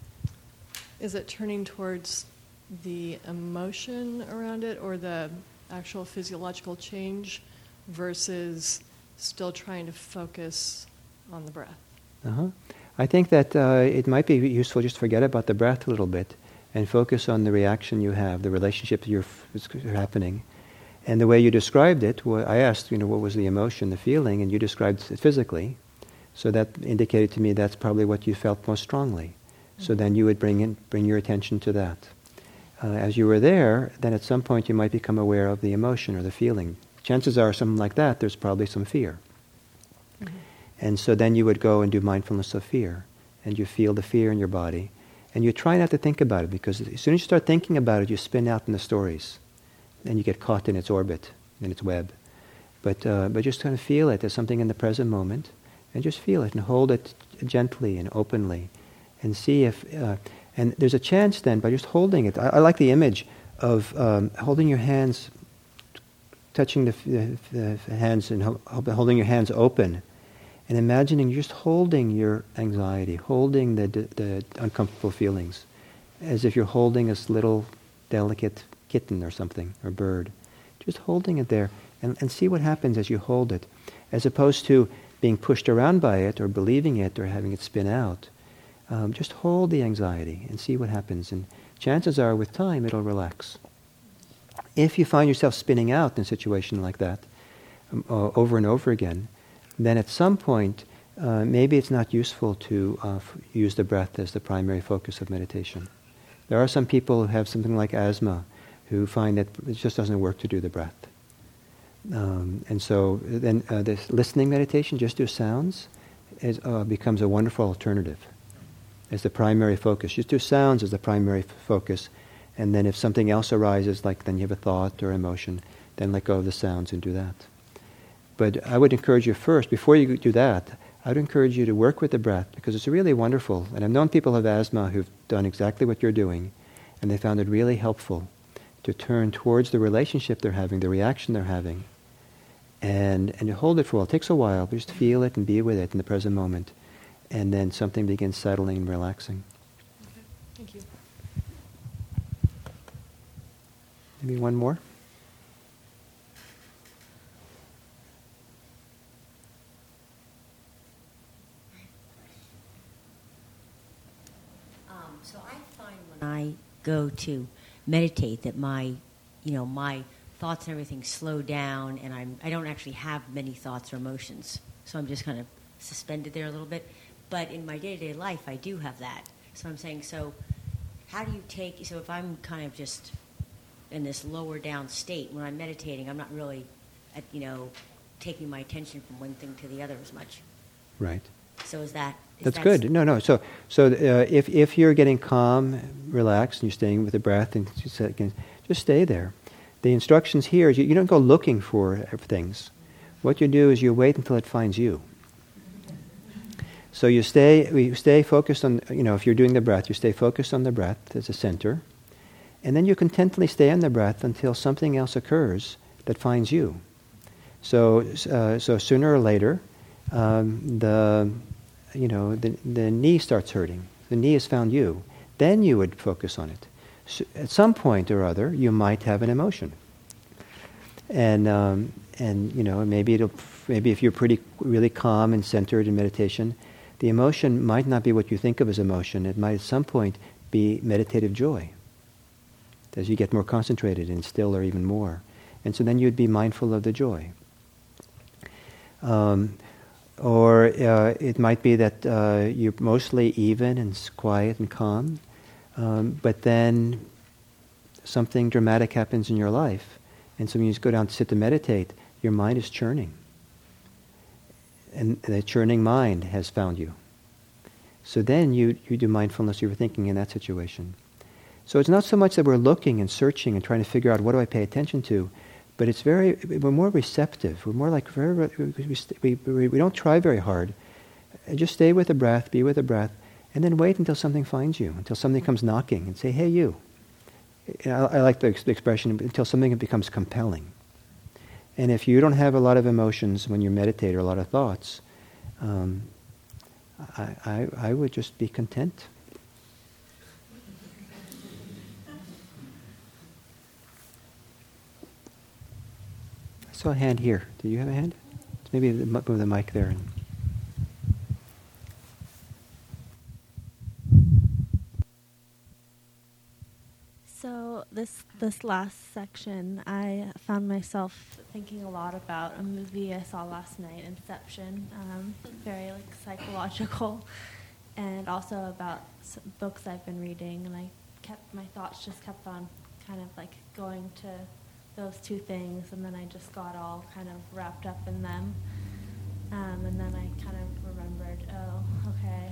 Is it turning towards the emotion around it or the actual physiological change versus still trying to focus on the breath? Uh-huh. I think that uh, it might be useful just to forget about the breath a little bit and focus on the reaction you have, the relationship you're f- happening. And the way you described it, well, I asked, you know, what was the emotion, the feeling, and you described it physically. So that indicated to me that's probably what you felt most strongly. Mm-hmm. So then you would bring in, bring your attention to that. Uh, as you were there, then at some point you might become aware of the emotion or the feeling. Chances are something like that, there's probably some fear. Mm-hmm. And so then you would go and do mindfulness of fear, and you feel the fear in your body. And you try not to think about it, because as soon as you start thinking about it, you spin out in the stories, and you get caught in its orbit, in its web. But uh, but just kind of feel it as something in the present moment, and just feel it and hold it gently and openly, and see if... Uh, and there's a chance then, by just holding it, I, I like the image of um, holding your hands, touching the, the, the hands and ho- holding your hands open, and imagining you're just holding your anxiety, holding the, the, the uncomfortable feelings, as if you're holding this little delicate kitten or something, or bird. Just holding it there, and, and see what happens as you hold it, as opposed to being pushed around by it, or believing it, or having it spin out. Um, just hold the anxiety and see what happens, and chances are with time it'll relax. If you find yourself spinning out in a situation like that um, uh, over and over again, then at some point uh, maybe it's not useful to uh, f- use the breath as the primary focus of meditation. There are some people who have something like asthma who find that it just doesn't work to do the breath. Um, and so then uh, this listening meditation, just do sounds, is, uh, becomes a wonderful alternative as the primary focus. Just do sounds as the primary f- focus, and then if something else arises, like then you have a thought or emotion, then let go of the sounds and do that. But I would encourage you first, before you do that, I would encourage you to work with the breath, because it's really wonderful. And I've known people who have asthma who've done exactly what you're doing, and they found it really helpful to turn towards the relationship they're having, the reaction they're having, and and you hold it for a while. It takes a while, but just feel it and be with it in the present moment. And then something begins settling and relaxing. Okay, thank you. Maybe one more? Um, so I find when I go to meditate that my, you know, my thoughts and everything slow down, and I'm I don't actually have many thoughts or emotions. So I'm just kind of suspended there a little bit. But in my day-to-day life, I do have that. So I'm saying, so how do you take, so if I'm kind of just in this lower down state, when I'm meditating, I'm not really, at, you know, taking my attention from one thing to the other as much. Right. So is that... Is That's that good. No, no. So, so uh, if if you're getting calm, relaxed, and you're staying with the breath, and just, just stay there. The instructions here is you, you don't go looking for things. What you do is you wait until it finds you. So you stay, you stay focused on, you know, if you're doing the breath, you stay focused on the breath as a center, and then you contently stay on the breath until something else occurs that finds you. So, uh, so sooner or later, um, the, you know, the, the knee starts hurting. The knee has found you. Then you would focus on it. So at some point or other, you might have an emotion. And, um, and you know, maybe it'll, maybe if you're pretty, really calm and centered in meditation, the emotion might not be what you think of as emotion. It might at some point be meditative joy. As you get more concentrated and still or even more. And so then you'd be mindful of the joy. Um, or uh, it might be that uh, you're mostly even and quiet and calm, um, but then something dramatic happens in your life, and so when you just go down to sit to meditate, your mind is churning. And the churning mind has found you. So then you, you do mindfulness, you were thinking in that situation. So it's not so much that we're looking and searching and trying to figure out what do I pay attention to, but it's very, we're more receptive. We're more like, very, we, we, we, we don't try very hard. Just stay with the breath, be with the breath, and then wait until something finds you, until something comes knocking and say, hey, you. I, I like the, the expression, until something becomes compelling. And if you don't have a lot of emotions when you meditate or a lot of thoughts, um, I, I, I would just be content. I saw a hand here. Do you have a hand? Maybe move the mic there. So this this last section, I found myself thinking a lot about a movie I saw last night, Inception. Um, very like psychological, and also about s- books I've been reading. And I kept my thoughts just kept on kind of like going to those two things, and then I just got all kind of wrapped up in them. Um, and then I kind of remembered, oh, okay,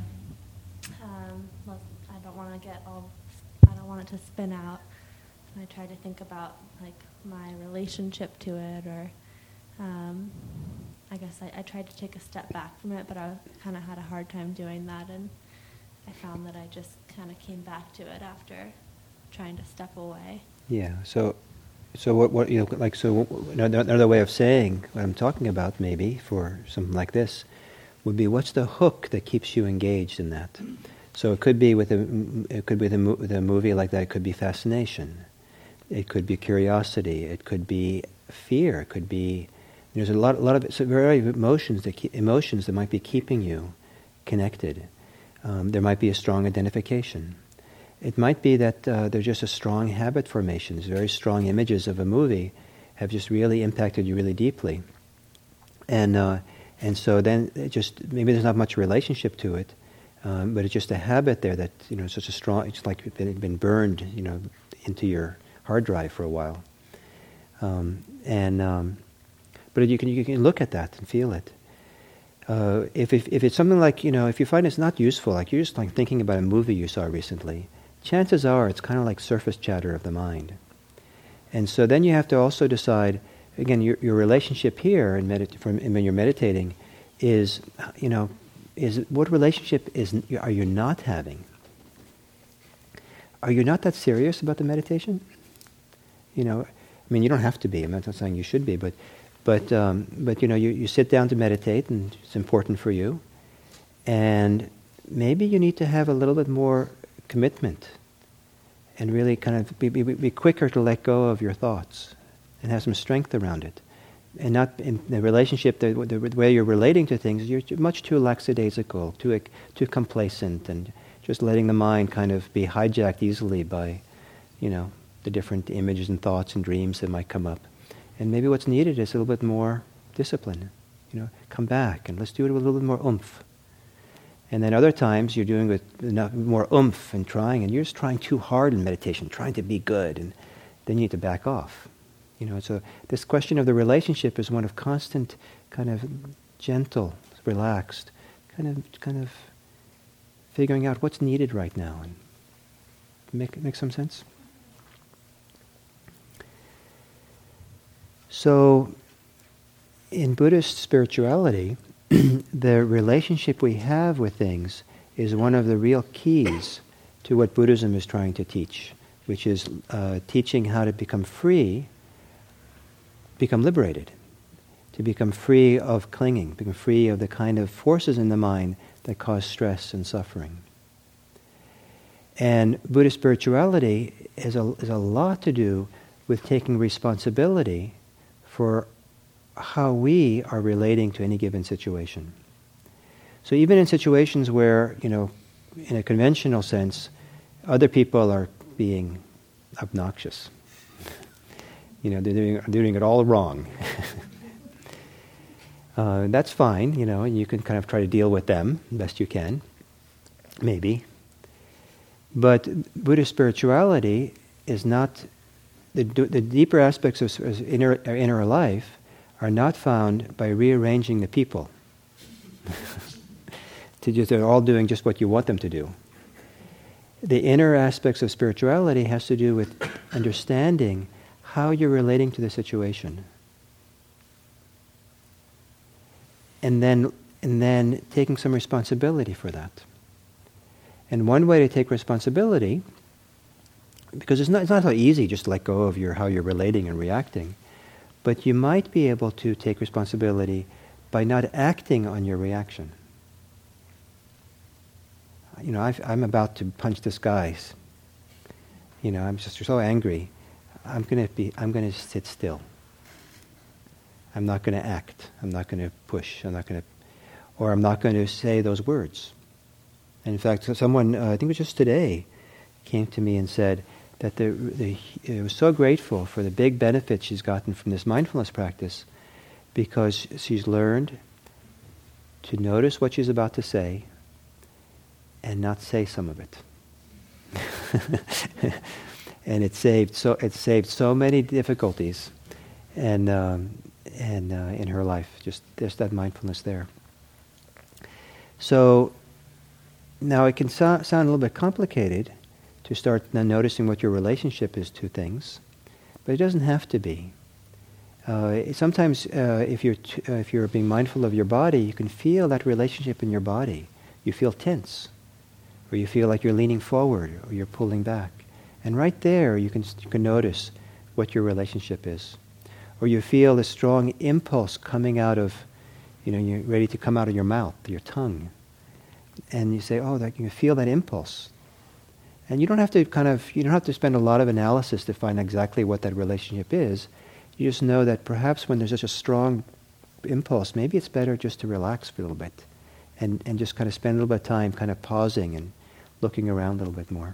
um, well, I don't want to get all, I don't want it to spin out. And I tried to think about like my relationship to it, or um, I guess I, I tried to take a step back from it, but I kind of had a hard time doing that, and I found that I just kind of came back to it after trying to step away. Yeah. So. So what, what you know, like so another, another way of saying what I'm talking about, maybe for something like this, would be what's the hook that keeps you engaged in that? So it could be with a it could be with a, with a movie like that. It could be fascination, it could be curiosity, it could be fear, it could be there's a lot a lot of it's a variety of emotions that keep, emotions that might be keeping you connected. Um, there might be a strong identification. It might be that uh, there's just a strong habit formation. There's very strong images of a movie have just really impacted you really deeply. And uh, and so then it just, maybe there's not much relationship to it, um, but it's just a habit there that, you know, it's such a strong, it's like it had been burned, you know, into your hard drive for a while. Um, and um, but you can you can look at that and feel it. Uh, if, if if it's something like, you know, if you find it's not useful, like you're just like thinking about a movie you saw recently, chances are it's kind of like surface chatter of the mind. And so then you have to also decide, again, your your relationship here in medit- from, when you're meditating is, you know, is what relationship is are you not having? Are you not that serious about the meditation? You know, I mean, you don't have to be. I'm not saying you should be, but but um, but you know, you, you sit down to meditate, and it's important for you, and maybe you need to have a little bit more commitment and really kind of be, be, be quicker to let go of your thoughts and have some strength around it. And not in the relationship, the, the way you're relating to things, you're much too lackadaisical, too, too complacent, and just letting the mind kind of be hijacked easily by, you know, the different images and thoughts and dreams that might come up. And maybe what's needed is a little bit more discipline. You know, come back and let's do it with a little bit more oomph. And then other times you're doing it with enough more oomph and trying, and you're just trying too hard in meditation, trying to be good, and then you need to back off. You know, so this question of the relationship is one of constant, kind of gentle, relaxed, kind of, kind of figuring out what's needed right now, and make make some sense. So, in Buddhist spirituality, the relationship we have with things is one of the real keys to what Buddhism is trying to teach, which is uh, teaching how to become free, become liberated, to become free of clinging, become free of the kind of forces in the mind that cause stress and suffering. And Buddhist spirituality is a, is a lot to do with taking responsibility for how we are relating to any given situation. So even in situations where, you know, in a conventional sense, other people are being obnoxious. You know, they're doing, they're doing it all wrong. uh, that's fine, you know, and you can kind of try to deal with them best you can, maybe. But Buddhist spirituality is not, the, the deeper aspects of inner, inner life are not found by rearranging the people. to just, they're all doing just what you want them to do. The inner aspects of spirituality has to do with understanding how you're relating to the situation. And then, and then taking some responsibility for that. And one way to take responsibility, because it's not, it's not so easy just to let go of your, how you're relating and reacting, but you might be able to take responsibility by not acting on your reaction. You know, I've, I'm about to punch this guy. You know, I'm just so angry. I'm going to be. I'm going to sit still. I'm not going to act. I'm not going to push. I'm not going to, or I'm not going to say those words. And in fact, someone, uh, I think it was just today, came to me and said that the, the, it was so grateful for the big benefits she's gotten from this mindfulness practice, because she's learned to notice what she's about to say and not say some of it. And it saved so it saved so many difficulties, and um, and uh, in her life, just there's that mindfulness there. So now it can so- sound a little bit complicated to start now noticing what your relationship is to things, but it doesn't have to be. Uh, sometimes, uh, if you're t- uh, if you're being mindful of your body, you can feel that relationship in your body. You feel tense, or you feel like you're leaning forward, or you're pulling back. And right there, you can you can notice what your relationship is. Or you feel a strong impulse coming out of, you know, you're ready to come out of your mouth, your tongue. And you say, oh, that, you can feel that impulse. And you don't have to kind of, you don't have to spend a lot of analysis to find exactly what that relationship is. You just know that perhaps when there's such a strong impulse, maybe it's better just to relax for a little bit. And, and just kind of spend a little bit of time kind of pausing and looking around a little bit more.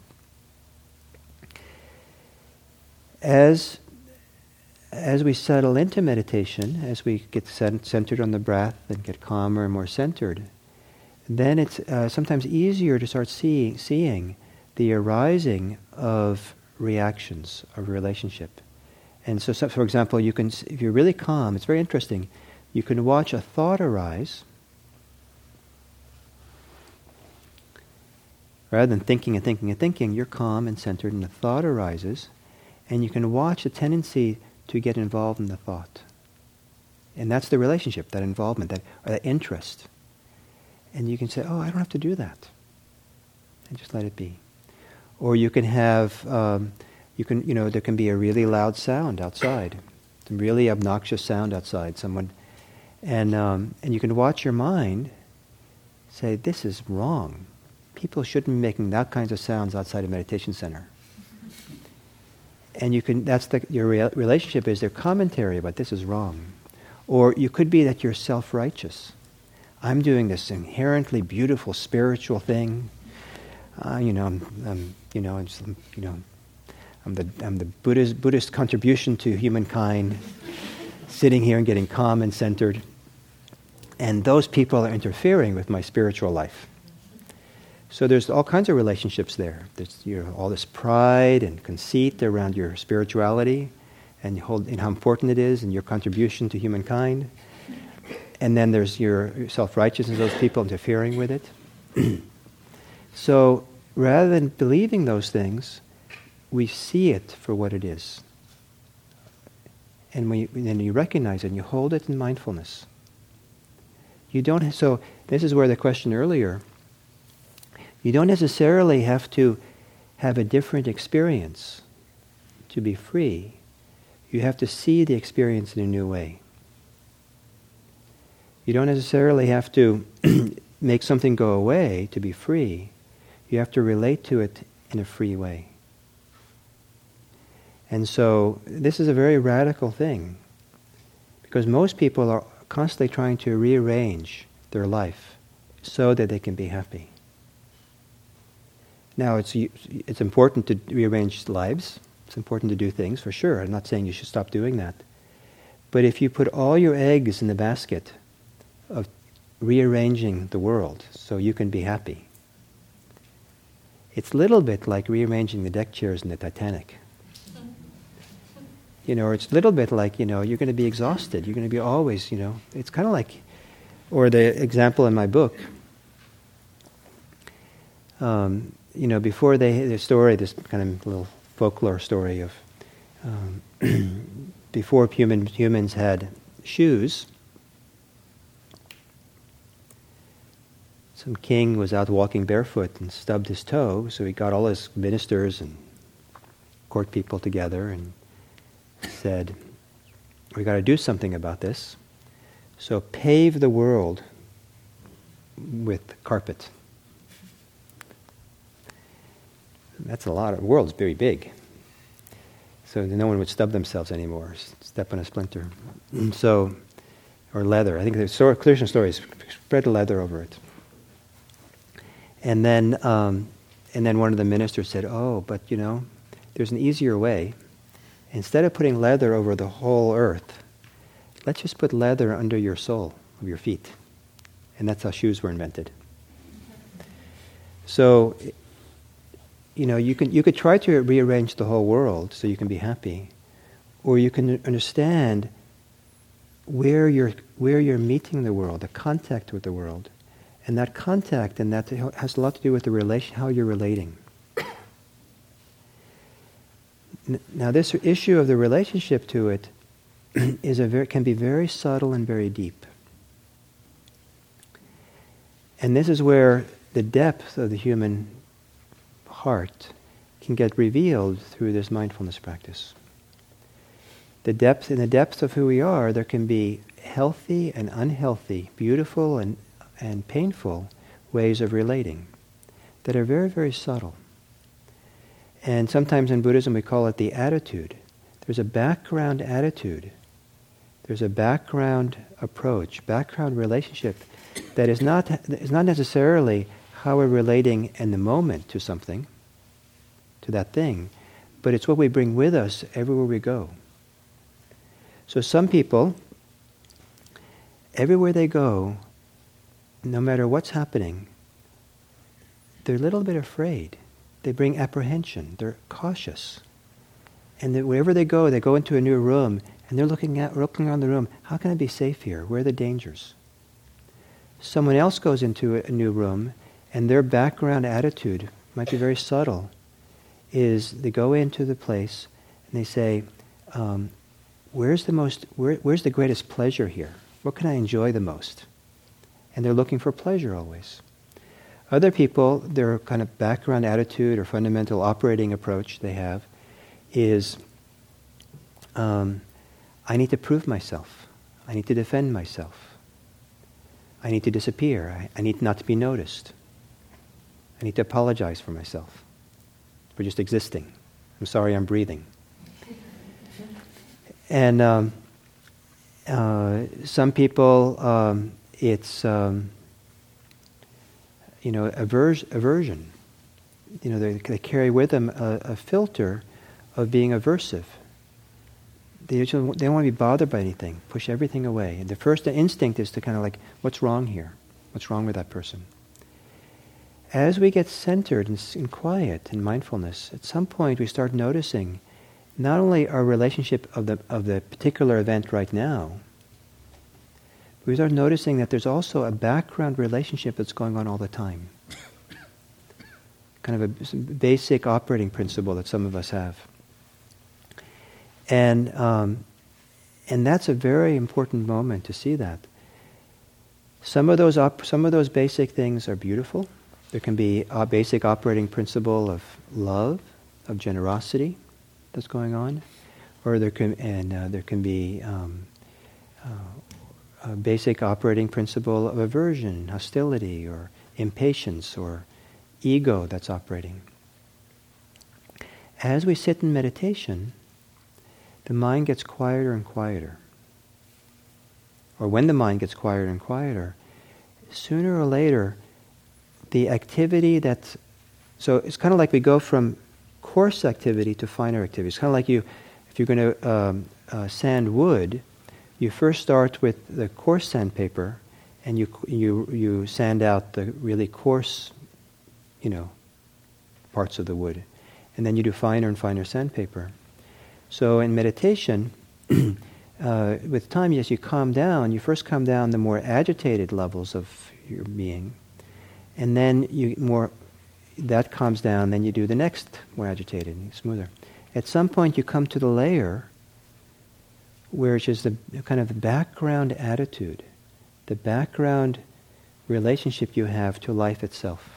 As, as we settle into meditation, as we get centered on the breath and get calmer and more centered, then it's uh, sometimes easier to start see, seeing the arising of reactions of relationship. And so, so, for example, you can, if you're really calm, it's very interesting, you can watch a thought arise. Rather than thinking and thinking and thinking, you're calm and centered, and a thought arises, and you can watch the tendency to get involved in the thought. And that's the relationship, that involvement, that, or that interest. And you can say, oh, I don't have to do that. And just let it be. Or you can have, um, you can, you know, there can be a really loud sound outside, some really obnoxious sound outside. Someone, and um, and you can watch your mind say, this is wrong. People shouldn't be making that kinds of sounds outside a meditation center. And you can, that's the, your rea- relationship is their commentary about this is wrong. Or you could be that you're self-righteous. I'm doing this inherently beautiful spiritual thing. Uh, you know, I'm, I'm, you know, I'm, you know, I'm the I'm the Buddhist Buddhist contribution to humankind, sitting here and getting calm and centered. And those people are interfering with my spiritual life. So there's all kinds of relationships there. There's, you know, all this pride and conceit around your spirituality, and, hold, and how important it is, and your contribution to humankind. And then there's your self-righteousness, those people interfering with it. So rather than believing those things, we see it for what it is. And we, then you recognize it and you hold it in mindfulness. You don't. So this is where the question earlier, you don't necessarily have to have a different experience to be free. You have to see the experience in a new way. You don't necessarily have to make something go away to be free. You have to relate to it in a free way. And so this is a very radical thing, because most people are constantly trying to rearrange their life so that they can be happy. Now, it's it's important to rearrange lives. It's important to do things, for sure. I'm not saying you should stop doing that. But if you put all your eggs in the basket of rearranging the world so you can be happy, it's a little bit like rearranging the deck chairs in the Titanic. You know, or it's a little bit like, you know, you're going to be exhausted. You're going to be always, you know, it's kind of like, or the example in my book, um, you know, before they, the story, this kind of little folklore story of, um, before human, humans had shoes, some king was out walking barefoot and stubbed his toe, so he got all his ministers and court people together and said, we got to do something about this. So pave the world with carpet. That's a lot. The world's very big. So no one would stub themselves anymore, step on a splinter. So, or leather. I think the story, Krishna story is spread leather over it. And then, um, and then one of the ministers said, oh, but you know, there's an easier way. Instead of putting leather over the whole earth, let's just put leather under your sole of your feet. And that's how shoes were invented. So, you know, you can you could try to rearrange the whole world so you can be happy, or you can understand where you're where you're meeting the world, the contact with the world, and that contact and that has a lot to do with the relation, how you're relating. Now, this issue of the relationship to it is a very, can be very subtle and very deep. And this is where the depth of the human heart can get revealed through this mindfulness practice. The depth, in the depth of who we are, there can be healthy and unhealthy, beautiful and, and painful ways of relating that are very, very subtle. And sometimes in Buddhism we call it the attitude. There's a background attitude. There's a background approach, background relationship that is not is not necessarily how we're relating in the moment to something, to that thing, but it's what we bring with us everywhere we go. So some people, everywhere they go, no matter what's happening, they're a little bit afraid. They bring apprehension. They're cautious. And that wherever they go, they go into a new room, and they're looking at, looking around the room. How can I be safe here? Where are the dangers? Someone else goes into a new room, and their background attitude might be very subtle. Is they go into the place and they say, um, "Where's the most? Where, where's the greatest pleasure here? What can I enjoy the most?" And they're looking for pleasure always. Other people, their kind of background attitude or fundamental operating approach they have is, um, I need to prove myself. I need to defend myself. I need to disappear. I, I need not to be noticed. I need to apologize for myself, for just existing. I'm sorry I'm breathing. And um, uh, some people, um, it's... Um, you know, averse, aversion. You know, they, they carry with them a, a filter of being aversive. They, just, they don't want to be bothered by anything, push everything away. And the first instinct is to kind of like, what's wrong here? What's wrong with that person? As we get centered and, and quiet in mindfulness, at some point we start noticing not only our relationship of the of the particular event right now, we start noticing that there's also a background relationship that's going on all the time. Kind of a basic operating principle that some of us have. And um, and that's a very important moment to see that. Some of those op- some of those basic things are beautiful. There can be a basic operating principle of love, of generosity that's going on, or there can and uh, there can be um, uh, a basic operating principle of aversion, hostility, or impatience, or ego that's operating. As we sit in meditation, the mind gets quieter and quieter. Or when the mind gets quieter and quieter, sooner or later, the activity that's... So it's kind of like we go from coarse activity to finer activity. It's kind of like you, if you're going to um, uh, sand wood, you first start with the coarse sandpaper, and you you you sand out the really coarse, you know, parts of the wood, and then you do finer and finer sandpaper. So in meditation, uh, with time, as you calm down, you first calm down the more agitated levels of your being, and then you more that calms down. Then you do the next more agitated, and smoother. At some point, you come to the layer which is the kind of the background attitude, the background relationship you have to life itself.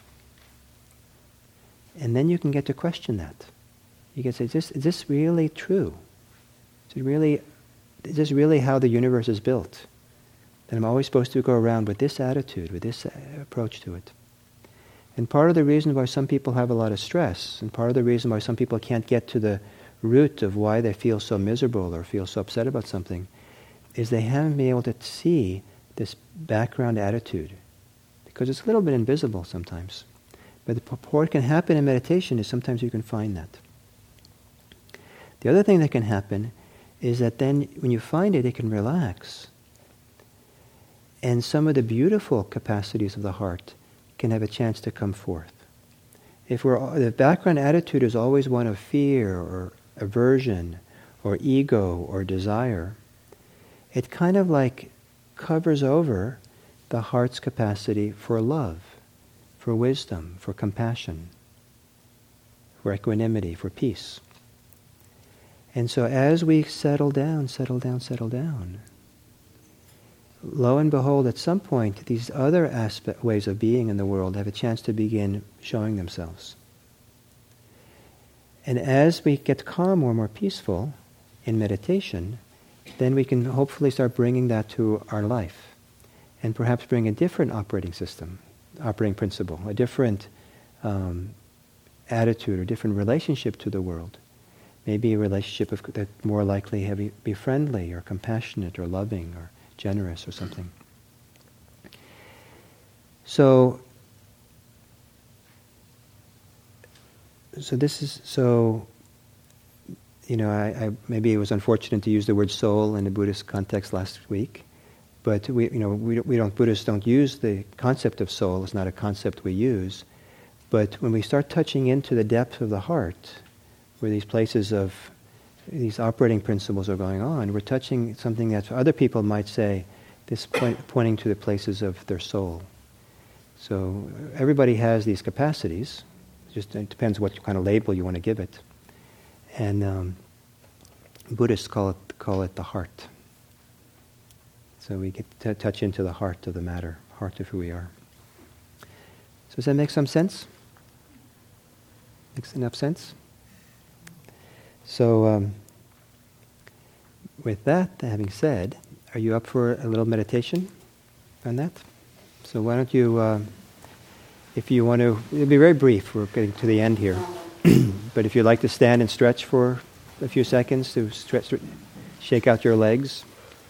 And then you can get to question that. You can say, is this, is this really true? Is it really, is this really how the universe is built? That I'm always supposed to go around with this attitude, with this approach to it. And part of the reason why some people have a lot of stress, and part of the reason why some people can't get to the root of why they feel so miserable or feel so upset about something, is they haven't been able to see this background attitude, because it's a little bit invisible sometimes. But the, what can happen in meditation is sometimes you can find that. The other thing that can happen is that then when you find it, it can relax. And some of the beautiful capacities of the heart can have a chance to come forth. If we're, the background attitude is always one of fear or aversion or ego or desire, it kind of like covers over the heart's capacity for love, for wisdom, for compassion, for equanimity, for peace. And so as we settle down, settle down, settle down, lo and behold, at some point, these other aspect, ways of being in the world have a chance to begin showing themselves. And as we get calmer, more peaceful in meditation, then we can hopefully start bringing that to our life, and perhaps bring a different operating system, operating principle, a different um, attitude or different relationship to the world. Maybe a relationship of, that's more likely to be friendly or compassionate or loving or generous or something. So, so this is so. You know, I, I maybe it was unfortunate to use the word soul in the Buddhist context last week, but we, you know, we we don't Buddhists don't use the concept of soul. It's not a concept we use. But when we start touching into the depth of the heart, where these places of these operating principles are going on, we're touching something that other people might say, this point, pointing to the places of their soul. So everybody has these capacities. Just it depends what kind of label you want to give it. And um, Buddhists call it call it the heart. So we get to touch into the heart of the matter, heart of who we are. So does that make some sense? Makes enough sense? So, um, with that having said, are you up for a little meditation on that? So why don't you, uh, if you want to, it'll be very brief, we're getting to the end here, but if you'd like to stand and stretch for a few seconds to stretch, shake out your legs.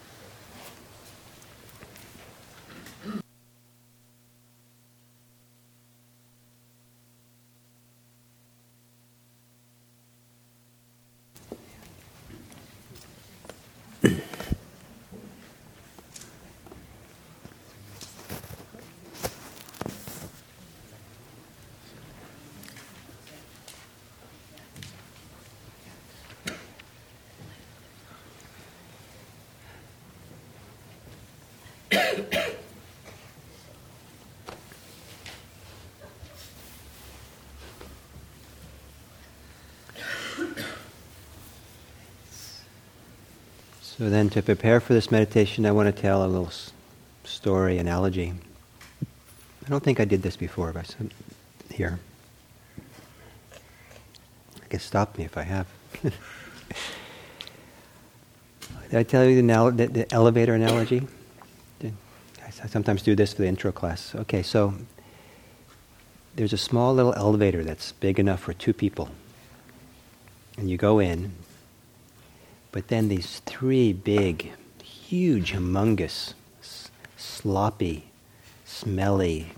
So then to prepare for this meditation, I want to tell a little s- story, analogy. I don't think I did this before, but I'm here. I guess stop me if I have. Did I tell you the, anal- the, the elevator analogy? I sometimes do this for the intro class. Okay, so there's a small little elevator that's big enough for two people. And you go in, but then these three big, huge, humongous, s- sloppy, smelly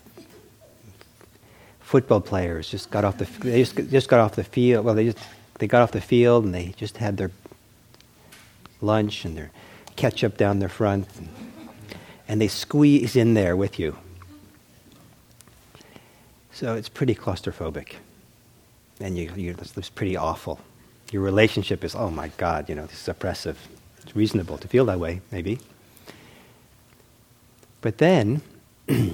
football players just got off the f- they just, just got off the field. Well, they just they got off the field and they just had their lunch and their ketchup down their front, and, and they squeeze in there with you. So it's pretty claustrophobic, and you, you it's pretty awful. Your relationship is, oh my God, you know, this is oppressive. It's reasonable to feel that way, maybe. But then, you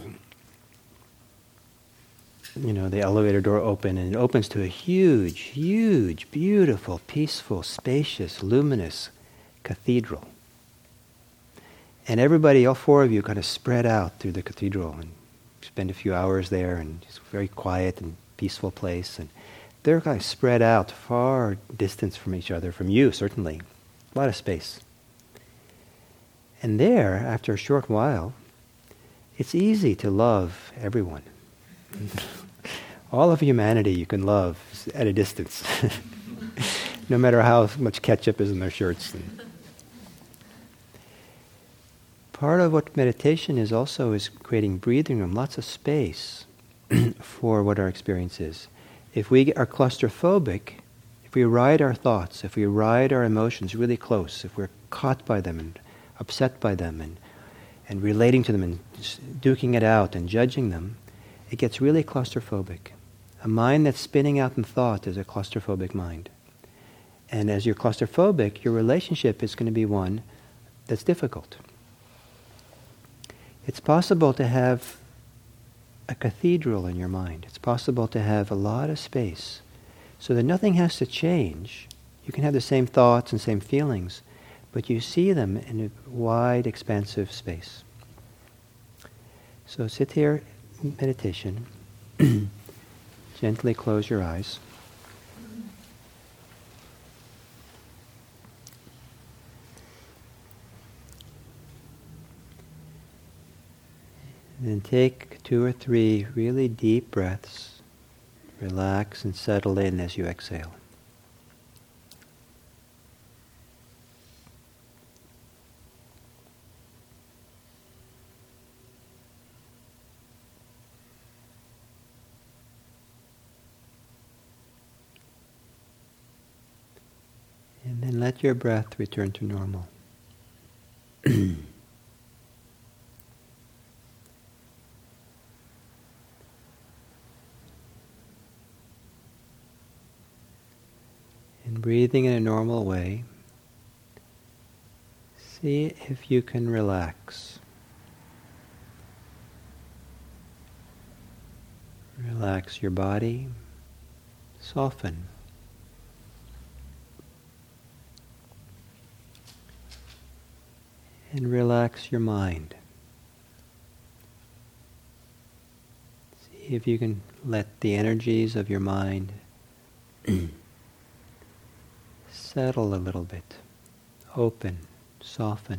know, the elevator door opens, and it opens to a huge, huge, beautiful, peaceful, spacious, luminous cathedral. And everybody, all four of you, kind of spread out through the cathedral and spend a few hours there, and it's a very quiet and peaceful place. And they're kind of spread out, far distance from each other, from you, certainly. A lot of space. And there, after a short while, it's easy to love everyone. All of humanity you can love at a distance, no matter how much ketchup is in their shirts. And part of what meditation is also is creating breathing room, lots of space for what our experience is. If we are claustrophobic, if we ride our thoughts, if we ride our emotions really close, if we're caught by them and upset by them and, and relating to them and duking it out and judging them, it gets really claustrophobic. A mind that's spinning out in thought is a claustrophobic mind. And as you're claustrophobic, your relationship is going to be one that's difficult. It's possible to have a cathedral in your mind. It's possible to have a lot of space so that nothing has to change. You can have the same thoughts and same feelings, but you see them in a wide, expansive space. So sit here in meditation. Gently close your eyes. And then take two or three really deep breaths. Relax and settle in as you exhale. And then let your breath return to normal. And breathing in a normal way, see if you can relax. Relax your body, soften. And relax your mind. See if you can let the energies of your mind settle a little bit, open, soften.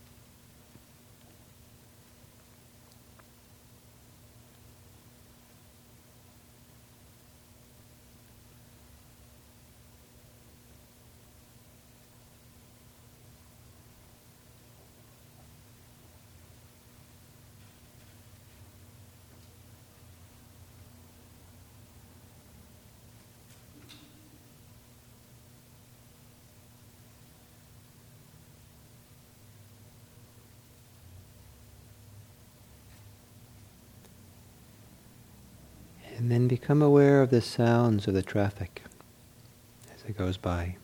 And then become aware of the sounds of the traffic as it goes by.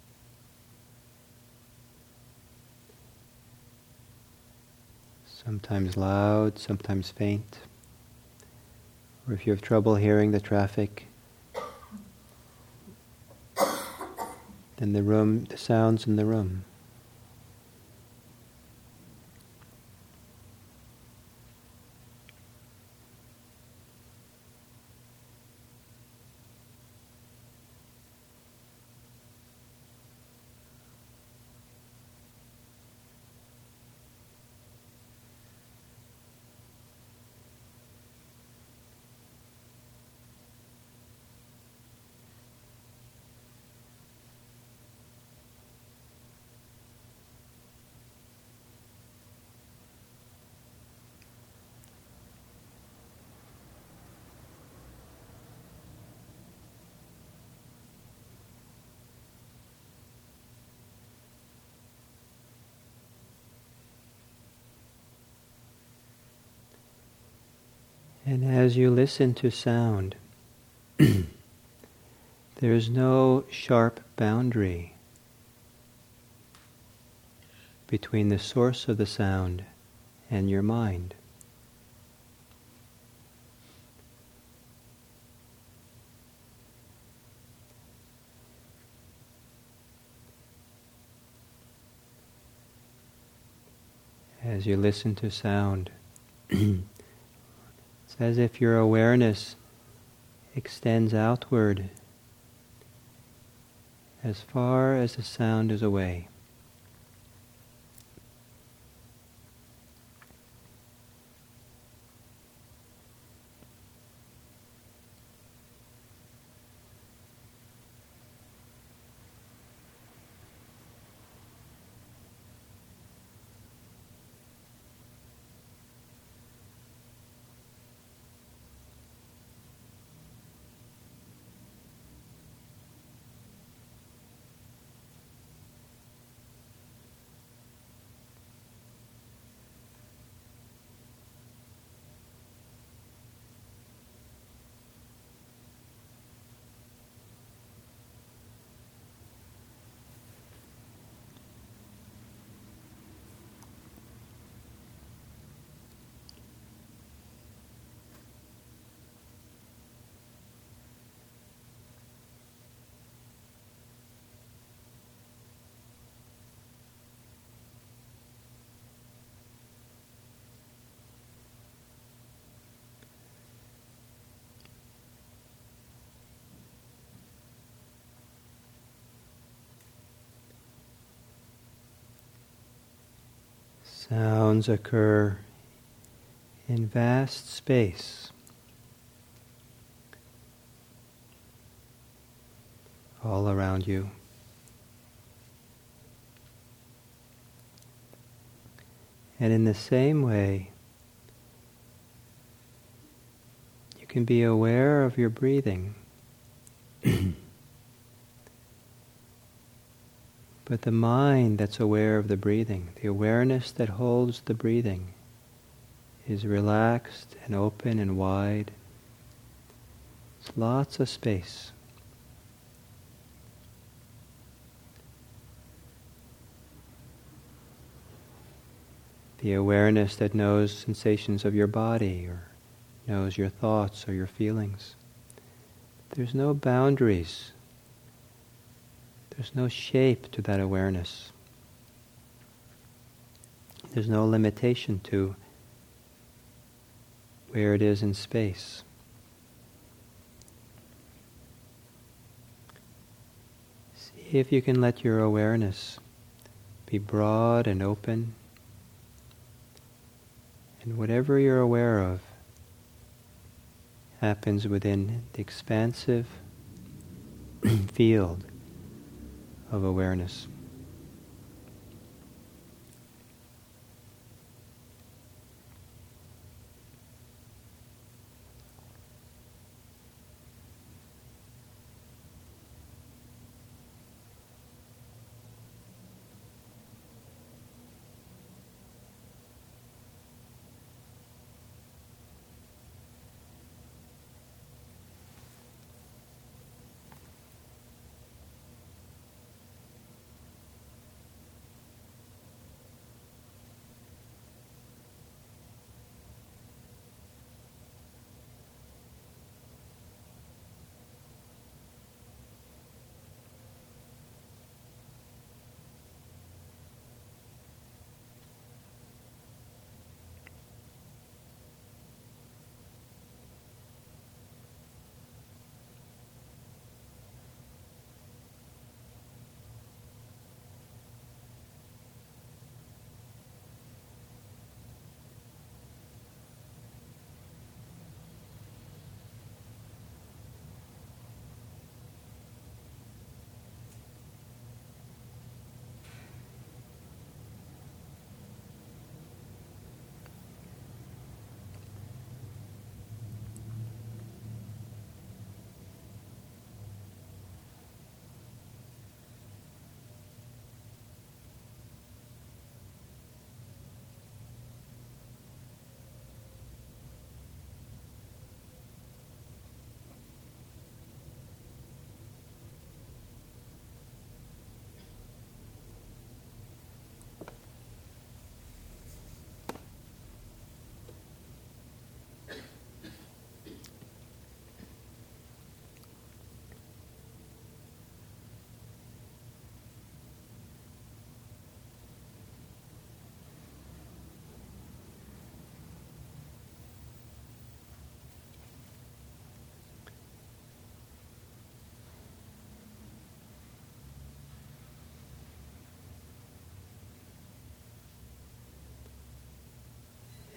Sometimes loud, sometimes faint. Or if you have trouble hearing the traffic, then the room, the sounds in the room. And as you listen to sound, there's no sharp boundary between the source of the sound and your mind. As you listen to sound, it's as if your awareness extends outward as far as the sound is away. Sounds occur in vast space, all around you. And in the same way, you can be aware of your breathing. But the mind that's aware of the breathing, the awareness that holds the breathing, is relaxed and open and wide. It's lots of space. The awareness that knows sensations of your body or knows your thoughts or your feelings. There's no boundaries. There's no shape to that awareness. There's no limitation to where it is in space. See if you can let your awareness be broad and open, and whatever you're aware of happens within the expansive field of awareness.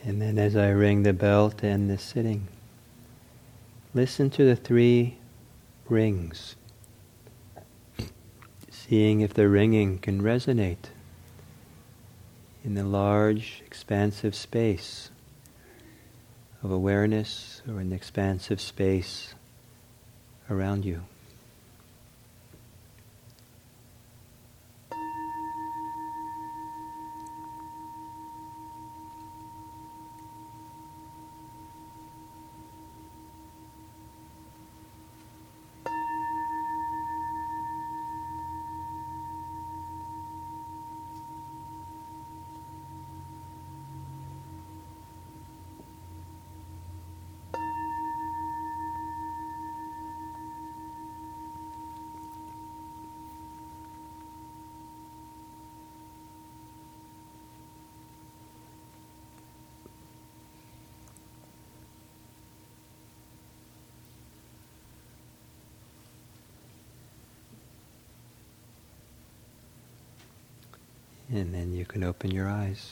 And then as I ring the bell to end this sitting, listen to the three rings, seeing if the ringing can resonate in the large, expansive space of awareness or an expansive space around you. And then you can open your eyes.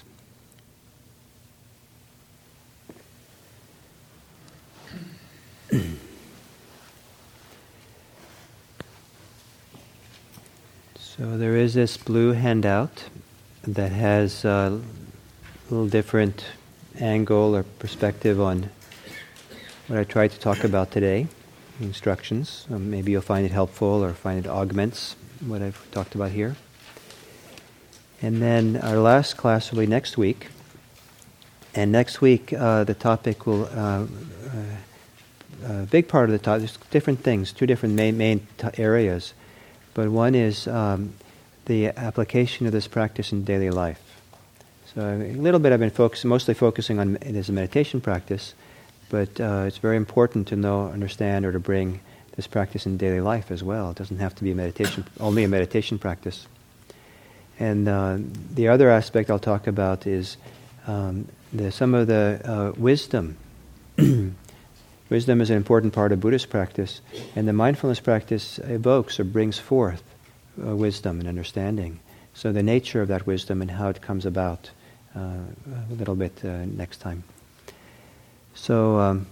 So there is this blue handout that has a little different angle or perspective on what I tried to talk about today, instructions. Um, maybe you'll find it helpful or find it augments what I've talked about here. And then our last class will be next week. And next week, uh, the topic will, uh, uh, a big part of the topic, there's different things, two different main, main t- areas. But one is um, the application of this practice in daily life. So a little bit I've been focusing, mostly focusing on it as a meditation practice, but uh, it's very important to know, understand, or to bring this practice in daily life as well. It doesn't have to be a meditation, only a meditation practice. And uh, the other aspect I'll talk about is um, the, some of the uh, wisdom. Wisdom is an important part of Buddhist practice, and the mindfulness practice evokes or brings forth uh, wisdom and understanding. So the nature of that wisdom and how it comes about uh, a little bit uh, next time. So um,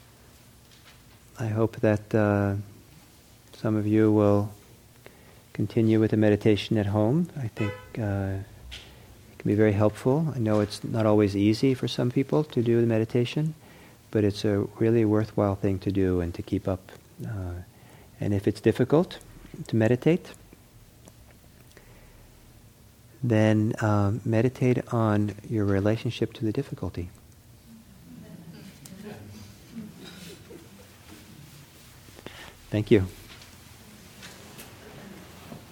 I hope that uh, some of you will continue with the meditation at home. I think uh, it can be very helpful. I know it's not always easy for some people to do the meditation, but it's a really worthwhile thing to do and to keep up. Uh, and if it's difficult to meditate, then um, meditate on your relationship to the difficulty. Thank you.